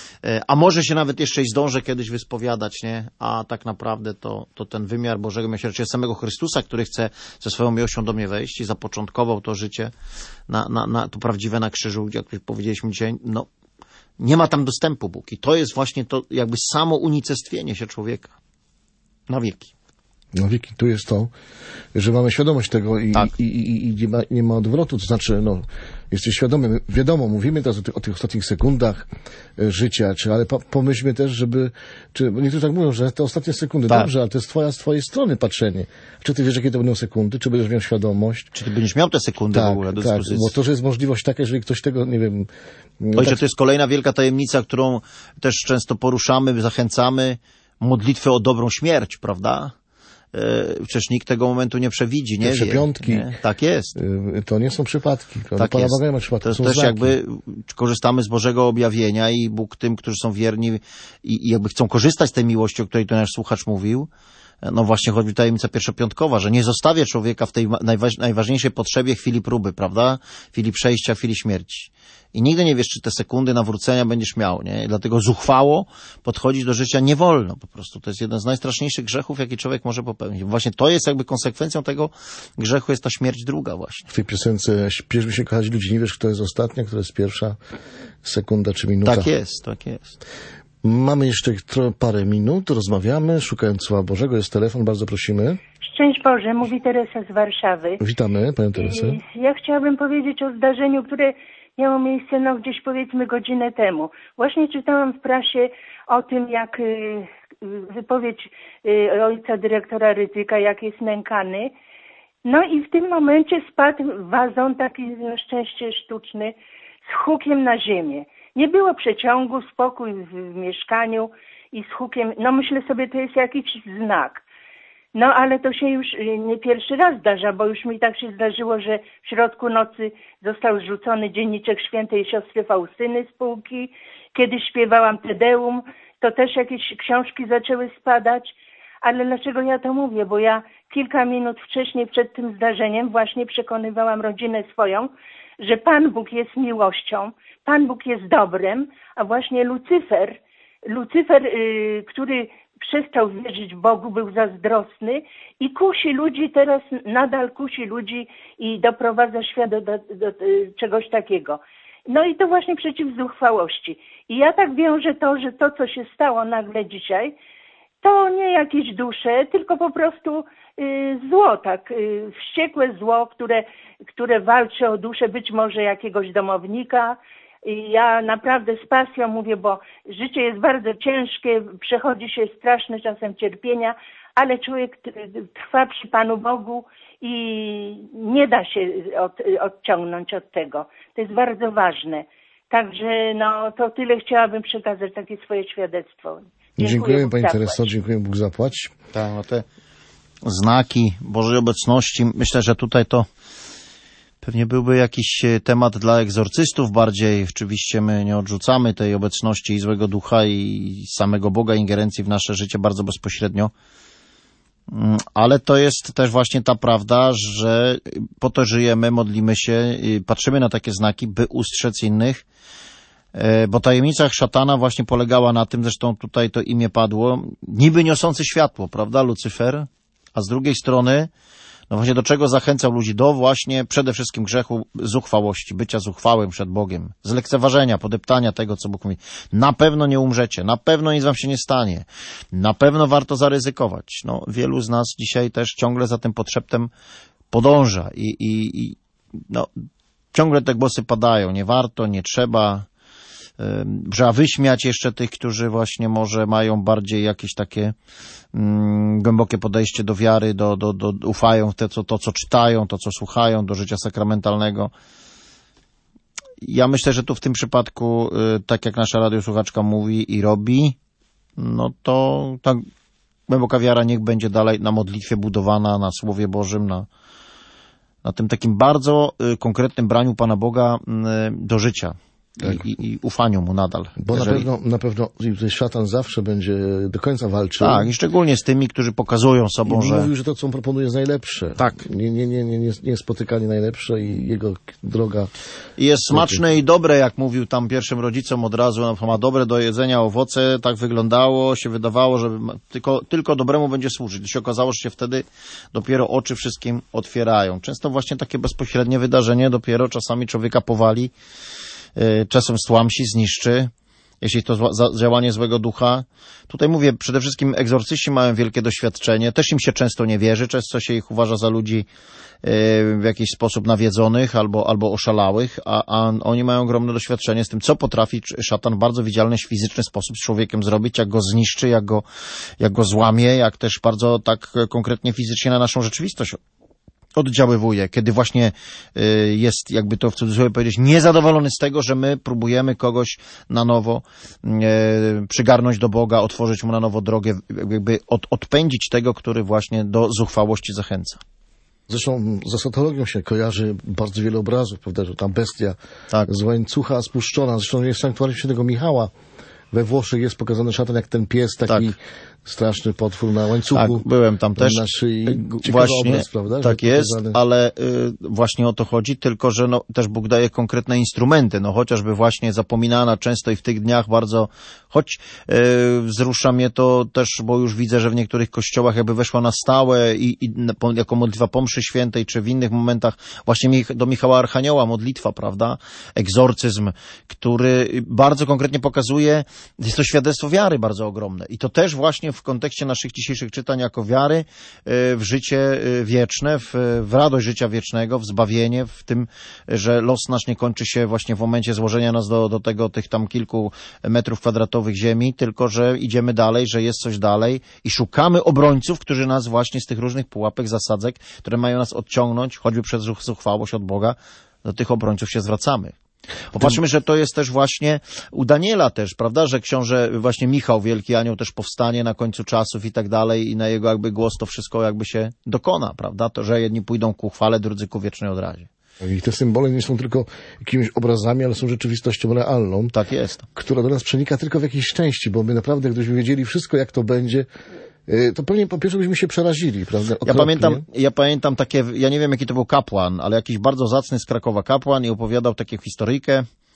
a może się nawet jeszcze i zdążę kiedyś wyspowiadać, nie? A tak naprawdę to, to ten wymiar Bożego miłosierdzia samego Chrystusa, który chce ze swoją miłością do mnie wejść i zapoczątkował to życie na, na, na to prawdziwe na krzyżu, jak powiedzieliśmy dzisiaj, no nie ma tam dostępu Bóg. I to jest właśnie to jakby samo unicestwienie się człowieka na wieki. No wieki, tu jest to, że mamy świadomość tego i, tak. i, i, i nie, ma, nie ma odwrotu, to znaczy, no, jesteś świadomy, wiadomo, mówimy teraz o tych, o tych ostatnich sekundach e, życia, czy, ale po, pomyślmy też, żeby, czy, bo niektórzy tak mówią, że te ostatnie sekundy, tak. Dobrze, ale to jest twoja, z twojej strony patrzenie. Czy ty wiesz, jakie to będą sekundy, czy będziesz miał świadomość? Czy ty będziesz miał te sekundy tak, w ogóle do tak, dyspozycji? bo to, że jest możliwość taka, jeżeli ktoś tego, nie wiem... No Ojcze, tak... to jest kolejna wielka tajemnica, którą też często poruszamy, zachęcamy, modlitwę o dobrą śmierć, prawda? Przecież nikt tego momentu nie przewidzi, nie Te wie. piątki, nie? Tak jest. To nie są przypadki. Tak Pana jest. Boga nie ma przypadków, to jest są też znaki. jakby korzystamy z Bożego objawienia i Bóg tym, którzy są wierni i, i jakby chcą korzystać z tej miłości, o której tu nasz słuchacz mówił, no właśnie chodzi o tajemnica pierwszopiątkowa, że nie zostawię człowieka w tej najważ, najważniejszej potrzebie chwili próby, prawda? Chwili przejścia, chwili śmierci. I nigdy nie wiesz, czy te sekundy nawrócenia będziesz miał, nie? I dlatego zuchwało podchodzić do życia nie wolno po prostu. To jest jeden z najstraszniejszych grzechów, jaki człowiek może popełnić. Właśnie to jest jakby konsekwencją tego grzechu, jest ta śmierć druga właśnie. W tej piosence śpieszmy się kochać ludzi, nie wiesz, kto jest ostatnia, kto jest pierwsza sekunda czy minuta. Tak jest, tak jest. Mamy jeszcze parę minut, rozmawiamy, szukając Słowa Bożego. Jest telefon, bardzo prosimy. Szczęść Boże, mówi Teresa z Warszawy. Witamy, Panią Teresę. Ja chciałabym powiedzieć o zdarzeniu, które miało miejsce no gdzieś powiedzmy godzinę temu. Właśnie czytałam w prasie o tym, jak wypowiedź ojca dyrektora Rydzyka, jak jest nękany. No i w tym momencie spadł wazon taki na szczęście sztuczny z hukiem na ziemię. Nie było przeciągu, spokój w, w mieszkaniu i z hukiem, no myślę sobie, to jest jakiś znak. No ale to się już nie pierwszy raz zdarza, bo już mi tak się zdarzyło, że w środku nocy został zrzucony dzienniczek świętej siostry Faustyny z półki. Kiedy śpiewałam Te Deum, to też jakieś książki zaczęły spadać. Ale dlaczego ja to mówię? Bo ja kilka minut wcześniej przed tym zdarzeniem właśnie przekonywałam rodzinę swoją, że Pan Bóg jest miłością, Pan Bóg jest dobrem, a właśnie Lucyfer Lucyfer, y, który przestał wierzyć Bogu, był zazdrosny i kusi ludzi, teraz nadal kusi ludzi i doprowadza świat do, do, do, do czegoś takiego. No i to właśnie przeciw zuchwałości. I ja tak wiążę to, że to, co się stało nagle dzisiaj, to nie jakieś dusze, tylko po prostu y, zło, tak, y, wściekłe zło, które, które walczy o duszę być może jakiegoś domownika. I ja naprawdę z pasją mówię, bo życie jest bardzo ciężkie, przechodzi się straszne czasem cierpienia, ale człowiek trwa przy Panu Bogu i nie da się od, odciągnąć od tego. To jest bardzo ważne. Także no to tyle chciałabym przekazać, takie swoje świadectwo. Dziękuję, Dziękuję Pani Tereso, dziękuję, Bóg zapłać. Tak, no te znaki Bożej obecności, myślę, że tutaj to pewnie byłby jakiś temat dla egzorcystów bardziej. Oczywiście my nie odrzucamy tej obecności i złego ducha i samego Boga, ingerencji w nasze życie bardzo bezpośrednio. Ale to jest też właśnie ta prawda, że po to żyjemy, modlimy się, patrzymy na takie znaki, by ustrzec innych, bo tajemnica szatana właśnie polegała na tym, zresztą tutaj to imię padło, niby niosący światło, prawda, Lucyfer, a z drugiej strony, no właśnie do czego zachęcał ludzi? Do właśnie przede wszystkim grzechu zuchwałości, bycia zuchwałym przed Bogiem, zlekceważenia, podeptania tego, co Bóg mówi. Na pewno nie umrzecie, na pewno nic wam się nie stanie, na pewno warto zaryzykować. No, wielu z nas dzisiaj też ciągle za tym podszeptem podąża i, i, i no, ciągle te głosy padają, nie warto, nie trzeba, trzeba wyśmiać jeszcze tych, którzy właśnie może mają bardziej jakieś takie mm, głębokie podejście do wiary, do, do, do, ufają w te, co, to, co czytają, to, co słuchają, do życia sakramentalnego. Ja myślę, że tu w tym przypadku, y, tak jak nasza radiosłuchaczka mówi i robi, no to ta głęboka wiara niech będzie dalej na modlitwie budowana, na Słowie Bożym, na, na tym takim bardzo y, konkretnym braniu Pana Boga y, do życia. Tak. I, i, i ufaniu mu nadal. Bo jeżeli... na pewno, na pewno szatan zawsze będzie do końca walczył. Tak, i szczególnie z tymi, którzy pokazują sobą, I że... mówił, że to, co on proponuje, jest najlepsze. Tak. Nie, nie, nie, nie, nie, nie jest spotykanie najlepsze i jego droga... I jest smaczne i dobre, jak mówił tam pierwszym rodzicom od razu, no, ma dobre do jedzenia owoce, tak wyglądało, się wydawało, że tylko, tylko dobremu będzie służyć. I się okazało, że się wtedy dopiero oczy wszystkim otwierają. Często właśnie takie bezpośrednie wydarzenie dopiero czasami człowieka powali, czasem stłamsi, zniszczy, jeśli to zła, działanie złego ducha. Tutaj mówię, przede wszystkim egzorcyści mają wielkie doświadczenie, też im się często nie wierzy, często się ich uważa za ludzi w jakiś sposób nawiedzonych albo, albo oszalałych, a, a oni mają ogromne doświadczenie z tym, co potrafi szatan w bardzo widzialny, fizyczny sposób z człowiekiem zrobić, jak go zniszczy, jak go, jak go złamie, jak też bardzo tak konkretnie fizycznie na naszą rzeczywistość oddziaływuje, kiedy właśnie y, jest, jakby to w cudzysłowie powiedzieć, niezadowolony z tego, że my próbujemy kogoś na nowo y, przygarnąć do Boga, otworzyć mu na nowo drogę, jakby od, odpędzić tego, który właśnie do zuchwałości zachęca. Zresztą z esotologią się kojarzy bardzo wiele obrazów, prawda, że ta bestia tak. z łańcucha spuszczona, zresztą jest sanktuarium świętego Michała. We Włoszech jest pokazany szatan jak ten pies, taki tak. straszny potwór na łańcuchu. Tak, byłem tam też. Na szyi. Właśnie, obraz, prawda? tak jest, pokazany... ale y, właśnie o to chodzi, tylko że no, też Bóg daje konkretne instrumenty, no chociażby właśnie zapominana często i w tych dniach bardzo, choć y, wzrusza mnie to też, bo już widzę, że w niektórych kościołach jakby weszła na stałe i, i jako modlitwa po mszy świętej, czy w innych momentach właśnie do Michała Archanioła modlitwa, prawda? Egzorcyzm, który bardzo konkretnie pokazuje, jest to świadectwo wiary bardzo ogromne i to też właśnie w kontekście naszych dzisiejszych czytań jako wiary w życie wieczne, w, w radość życia wiecznego, w zbawienie, w tym, że los nasz nie kończy się właśnie w momencie złożenia nas do, do tego, tych tam kilku metrów kwadratowych ziemi, tylko że idziemy dalej, że jest coś dalej i szukamy obrońców, którzy nas właśnie z tych różnych pułapek, zasadzek, które mają nas odciągnąć, choćby przez zuchwałość od Boga, do tych obrońców się zwracamy. Popatrzmy, że to jest też właśnie u Daniela też, prawda, że książę właśnie Michał, wielki anioł, też powstanie na końcu czasów i tak dalej i na jego jakby głos to wszystko jakby się dokona, prawda, to, że jedni pójdą ku chwale, drudzy ku wiecznej odrazie. I te symbole nie są tylko jakimiś obrazami, ale są rzeczywistością realną. Tak jest. Która do nas przenika tylko w jakiejś części, bo my naprawdę, gdybyśmy wiedzieli wszystko, jak to będzie, to pewnie po pierwsze byśmy się przerazili, prawda? Okropnie. Ja pamiętam, ja pamiętam takie, ja nie wiem jaki to był kapłan, ale jakiś bardzo zacny z Krakowa kapłan i opowiadał taką historyjkę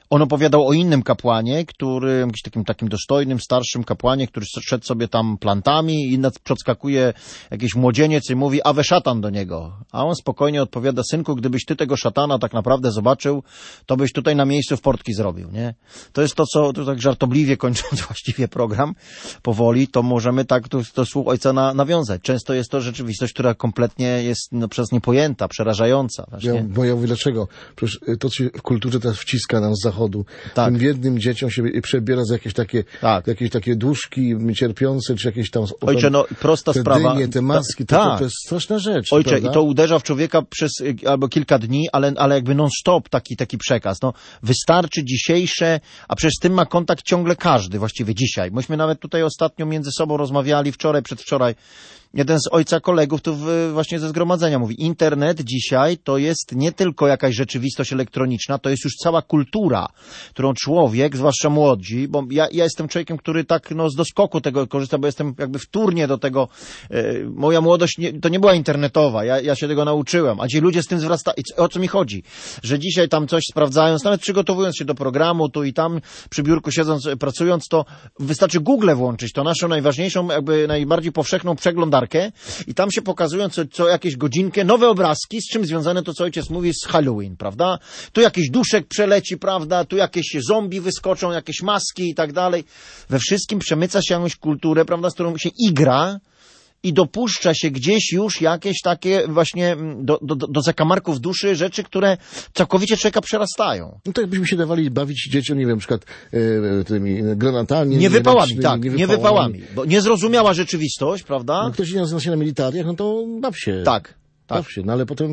On opowiadał o innym kapłanie, który, jakimś takim, takim dostojnym, starszym kapłanie, który szedł sobie tam plantami i nad, podskakuje jakiś młodzieniec i mówi, awe szatan do niego. A on spokojnie odpowiada, synku, gdybyś ty tego szatana tak naprawdę zobaczył, to byś tutaj na miejscu w portki zrobił, nie? To jest to, co, to tak żartobliwie kończąc właściwie program, powoli, to możemy tak to, to słów ojca na, nawiązać. Często jest to rzeczywistość, która kompletnie jest no, przez niepojęta, przerażająca. Właśnie. Ja, bo ja mówię, dlaczego? Przecież to, co się w kulturze teraz wciska nam z zachodu, tak. tym biednym dzieciom się przebiera za jakieś takie, tak. jakieś takie duszki cierpiące, czy jakieś tam... Ojcze, no prosta te sprawa. Dynie, te maski, ta, to, tak. to jest straszna rzecz. Ojcze, prawda? i to uderza w człowieka przez albo kilka dni, ale, ale jakby non-stop taki, taki przekaz. No, wystarczy dzisiejsze, a przecież z tym ma kontakt ciągle każdy, właściwie dzisiaj. Myśmy nawet tutaj ostatnio między sobą rozmawiali, wczoraj, przedwczoraj. Jeden z ojca kolegów tu w, właśnie ze zgromadzenia mówi, internet dzisiaj to jest nie tylko jakaś rzeczywistość elektroniczna, to jest już cała kultura, którą człowiek, zwłaszcza młodzi, bo ja, ja jestem człowiekiem, który tak no, z doskoku tego korzysta, bo jestem jakby wtórnie do tego, e, moja młodość nie, to nie była internetowa, ja, ja się tego nauczyłem, a ci ludzie z tym zwracają, o co mi chodzi? Że dzisiaj tam coś sprawdzając, nawet przygotowując się do programu, tu i tam, przy biurku siedząc, pracując, to wystarczy Google włączyć, to naszą najważniejszą, jakby najbardziej powszechną przeglądarkę, i tam się pokazują co, co jakieś godzinkę nowe obrazki, z czym związane to, co ojciec mówi, z Halloween, prawda? Tu jakiś duszek przeleci, prawda? Tu jakieś zombie wyskoczą, jakieś maski i tak dalej. We wszystkim przemyca się jakąś kulturę, prawda, z którą się igra i dopuszcza się gdzieś już jakieś takie właśnie do, do, do zakamarków duszy rzeczy, które całkowicie człowieka przerastają. No to jakbyśmy się dawali bawić dzieciom, nie wiem, na przykład e, tymi granatami. Nie wypałami, nie tak, nie wypałami. Bo niezrozumiała rzeczywistość, prawda? No, ktoś nie zna się na militariach, no to baw się. Tak, tak. Baw się, no ale potem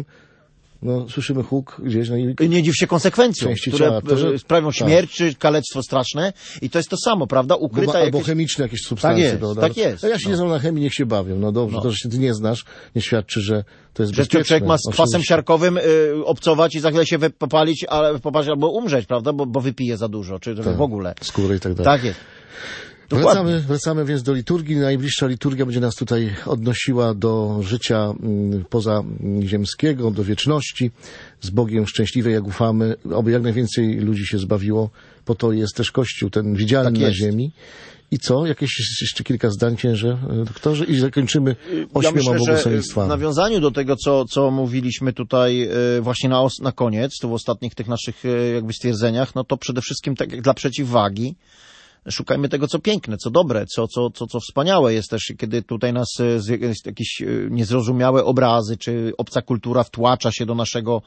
no, słyszymy huk gdzieś. No i... Nie dziw się konsekwencjom, które ciała, to, że... sprawią tak. śmierć czy kalectwo straszne i to jest to samo, prawda? Ukryta Albo, jakieś... albo chemiczne jakieś substancje. Tak jest, prawda? tak jest. No ja się no. nie znam na chemii, niech się bawią. No dobrze, no. to, że się ty nie znasz, nie świadczy, że to jest że bezpieczne. człowiek ma z kwasem oczywiście. siarkowym y, obcować i za chwilę się popalić, ale, popaść, albo umrzeć, prawda? Bo, bo wypije za dużo, czy tak. w ogóle. Skóry i tak dalej. Tak jest. Wracamy, wracamy więc do liturgii. Najbliższa liturgia będzie nas tutaj odnosiła do życia mm, pozaziemskiego, do wieczności, z Bogiem szczęśliwej, jak ufamy, oby jak najwięcej ludzi się zbawiło. Po to jest też Kościół, ten widzialny tak na jest. ziemi. I co? Jakieś jeszcze kilka zdań, księże doktorze? I zakończymy ośmioma ja myślę, błogosławieństwami. Że w nawiązaniu do tego, co, co mówiliśmy tutaj właśnie na, os- na koniec, to w ostatnich tych naszych jakby stwierdzeniach, no to przede wszystkim tak jak dla przeciwwagi, szukajmy tego, co piękne, co dobre, co, co, co, co wspaniałe jest też, kiedy tutaj nas z, jakieś niezrozumiałe obrazy, czy obca kultura wtłacza się do naszego,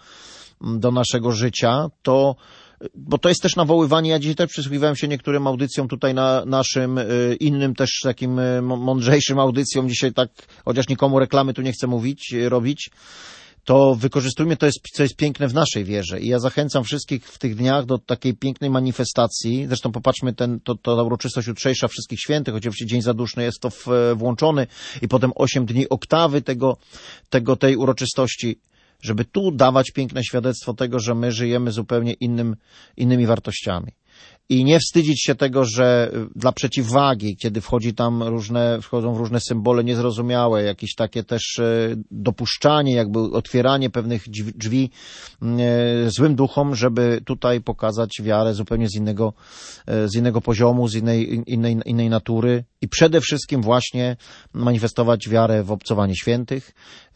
do naszego życia, to bo to jest też nawoływanie, ja dzisiaj też przysłuchiwałem się niektórym audycjom tutaj na naszym y, innym też takim y, mądrzejszym audycjom dzisiaj tak, chociaż nikomu reklamy tu nie chcę mówić, y, robić, to wykorzystujmy to, jest, co jest piękne w naszej wierze. I ja zachęcam wszystkich w tych dniach do takiej pięknej manifestacji. Zresztą popatrzmy, ten, to, to ta uroczystość jutrzejsza Wszystkich Świętych, oczywiście Dzień Zaduszny jest to w, włączony i potem osiem dni oktawy tego, tego, tej uroczystości, żeby tu dawać piękne świadectwo tego, że my żyjemy zupełnie innym, innymi wartościami. I nie wstydzić się tego, że dla przeciwwagi, kiedy wchodzi tam różne, wchodzą w różne symbole niezrozumiałe, jakieś takie też dopuszczanie, jakby otwieranie pewnych drzwi złym duchom, żeby tutaj pokazać wiarę zupełnie z innego, z innego poziomu, z innej, innej, innej natury i przede wszystkim właśnie manifestować wiarę w obcowanie świętych,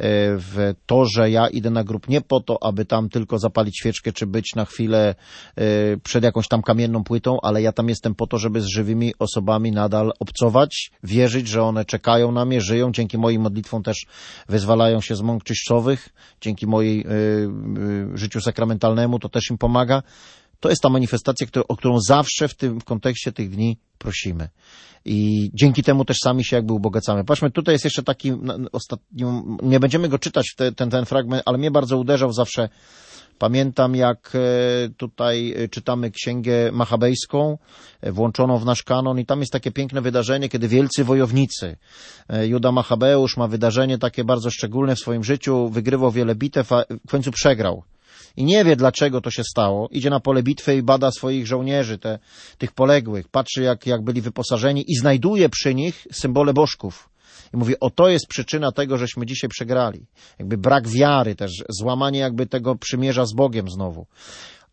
w to, że ja idę na grób nie po to, aby tam tylko zapalić świeczkę, czy być na chwilę przed jakąś tam kamienną płytą, ale ja tam jestem po to, żeby z żywymi osobami nadal obcować, wierzyć, że one czekają na mnie, żyją, dzięki moim modlitwom też wyzwalają się z mąk czyścowych, dzięki mojej y, y, życiu sakramentalnemu to też im pomaga. To jest ta manifestacja, którą, o którą zawsze w tym w kontekście tych dni prosimy. I dzięki temu też sami się jakby ubogacamy. Patrzmy, tutaj jest jeszcze taki ostatni, nie będziemy go czytać, te, ten, ten fragment, ale mnie bardzo uderzał zawsze. Pamiętam, jak tutaj czytamy Księgę Machabejską, włączoną w nasz kanon i tam jest takie piękne wydarzenie, kiedy wielcy wojownicy, Juda Machabeusz ma wydarzenie takie bardzo szczególne w swoim życiu, wygrywał wiele bitew, a w końcu przegrał. I nie wie, dlaczego to się stało. Idzie na pole bitwy i bada swoich żołnierzy, te, tych poległych, patrzy, jak, jak byli wyposażeni i znajduje przy nich symbole bożków. I mówi, o to jest przyczyna tego, żeśmy dzisiaj przegrali. Jakby brak wiary też, złamanie jakby tego przymierza z Bogiem znowu.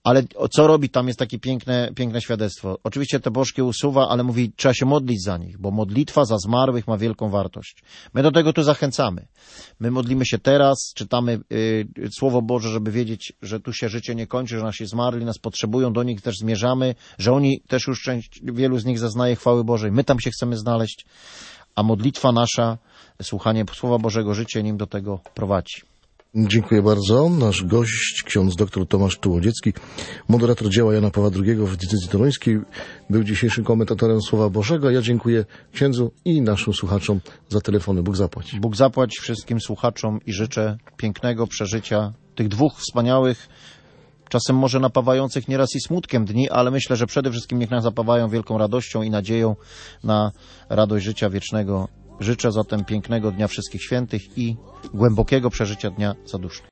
Ale co robi? Tam jest takie piękne, piękne świadectwo. Oczywiście te bożki usuwa, ale mówi, trzeba się modlić za nich, bo modlitwa za zmarłych ma wielką wartość. My do tego tu zachęcamy. My modlimy się teraz, czytamy y, Słowo Boże, żeby wiedzieć, że tu się życie nie kończy, że nasi zmarli nas potrzebują, do nich też zmierzamy, że oni też już część, wielu z nich zaznaje chwały Bożej. My tam się chcemy znaleźć, a modlitwa nasza, słuchanie Słowa Bożego, życie nim do tego prowadzi. Dziękuję bardzo. Nasz gość, ksiądz dr Tomasz Tułodziecki, moderator dzieła Jana Pawła drugiego w diecezji toruńskiej, był dzisiejszym komentatorem Słowa Bożego. Ja dziękuję księdzu i naszym słuchaczom za telefony. Bóg zapłać. Bóg zapłać wszystkim słuchaczom i życzę pięknego przeżycia tych dwóch wspaniałych, czasem może napawających nieraz i smutkiem dni, ale myślę, że przede wszystkim niech nas zapawają wielką radością i nadzieją na radość życia wiecznego. Życzę zatem pięknego Dnia Wszystkich Świętych i głębokiego przeżycia Dnia Zaduszny.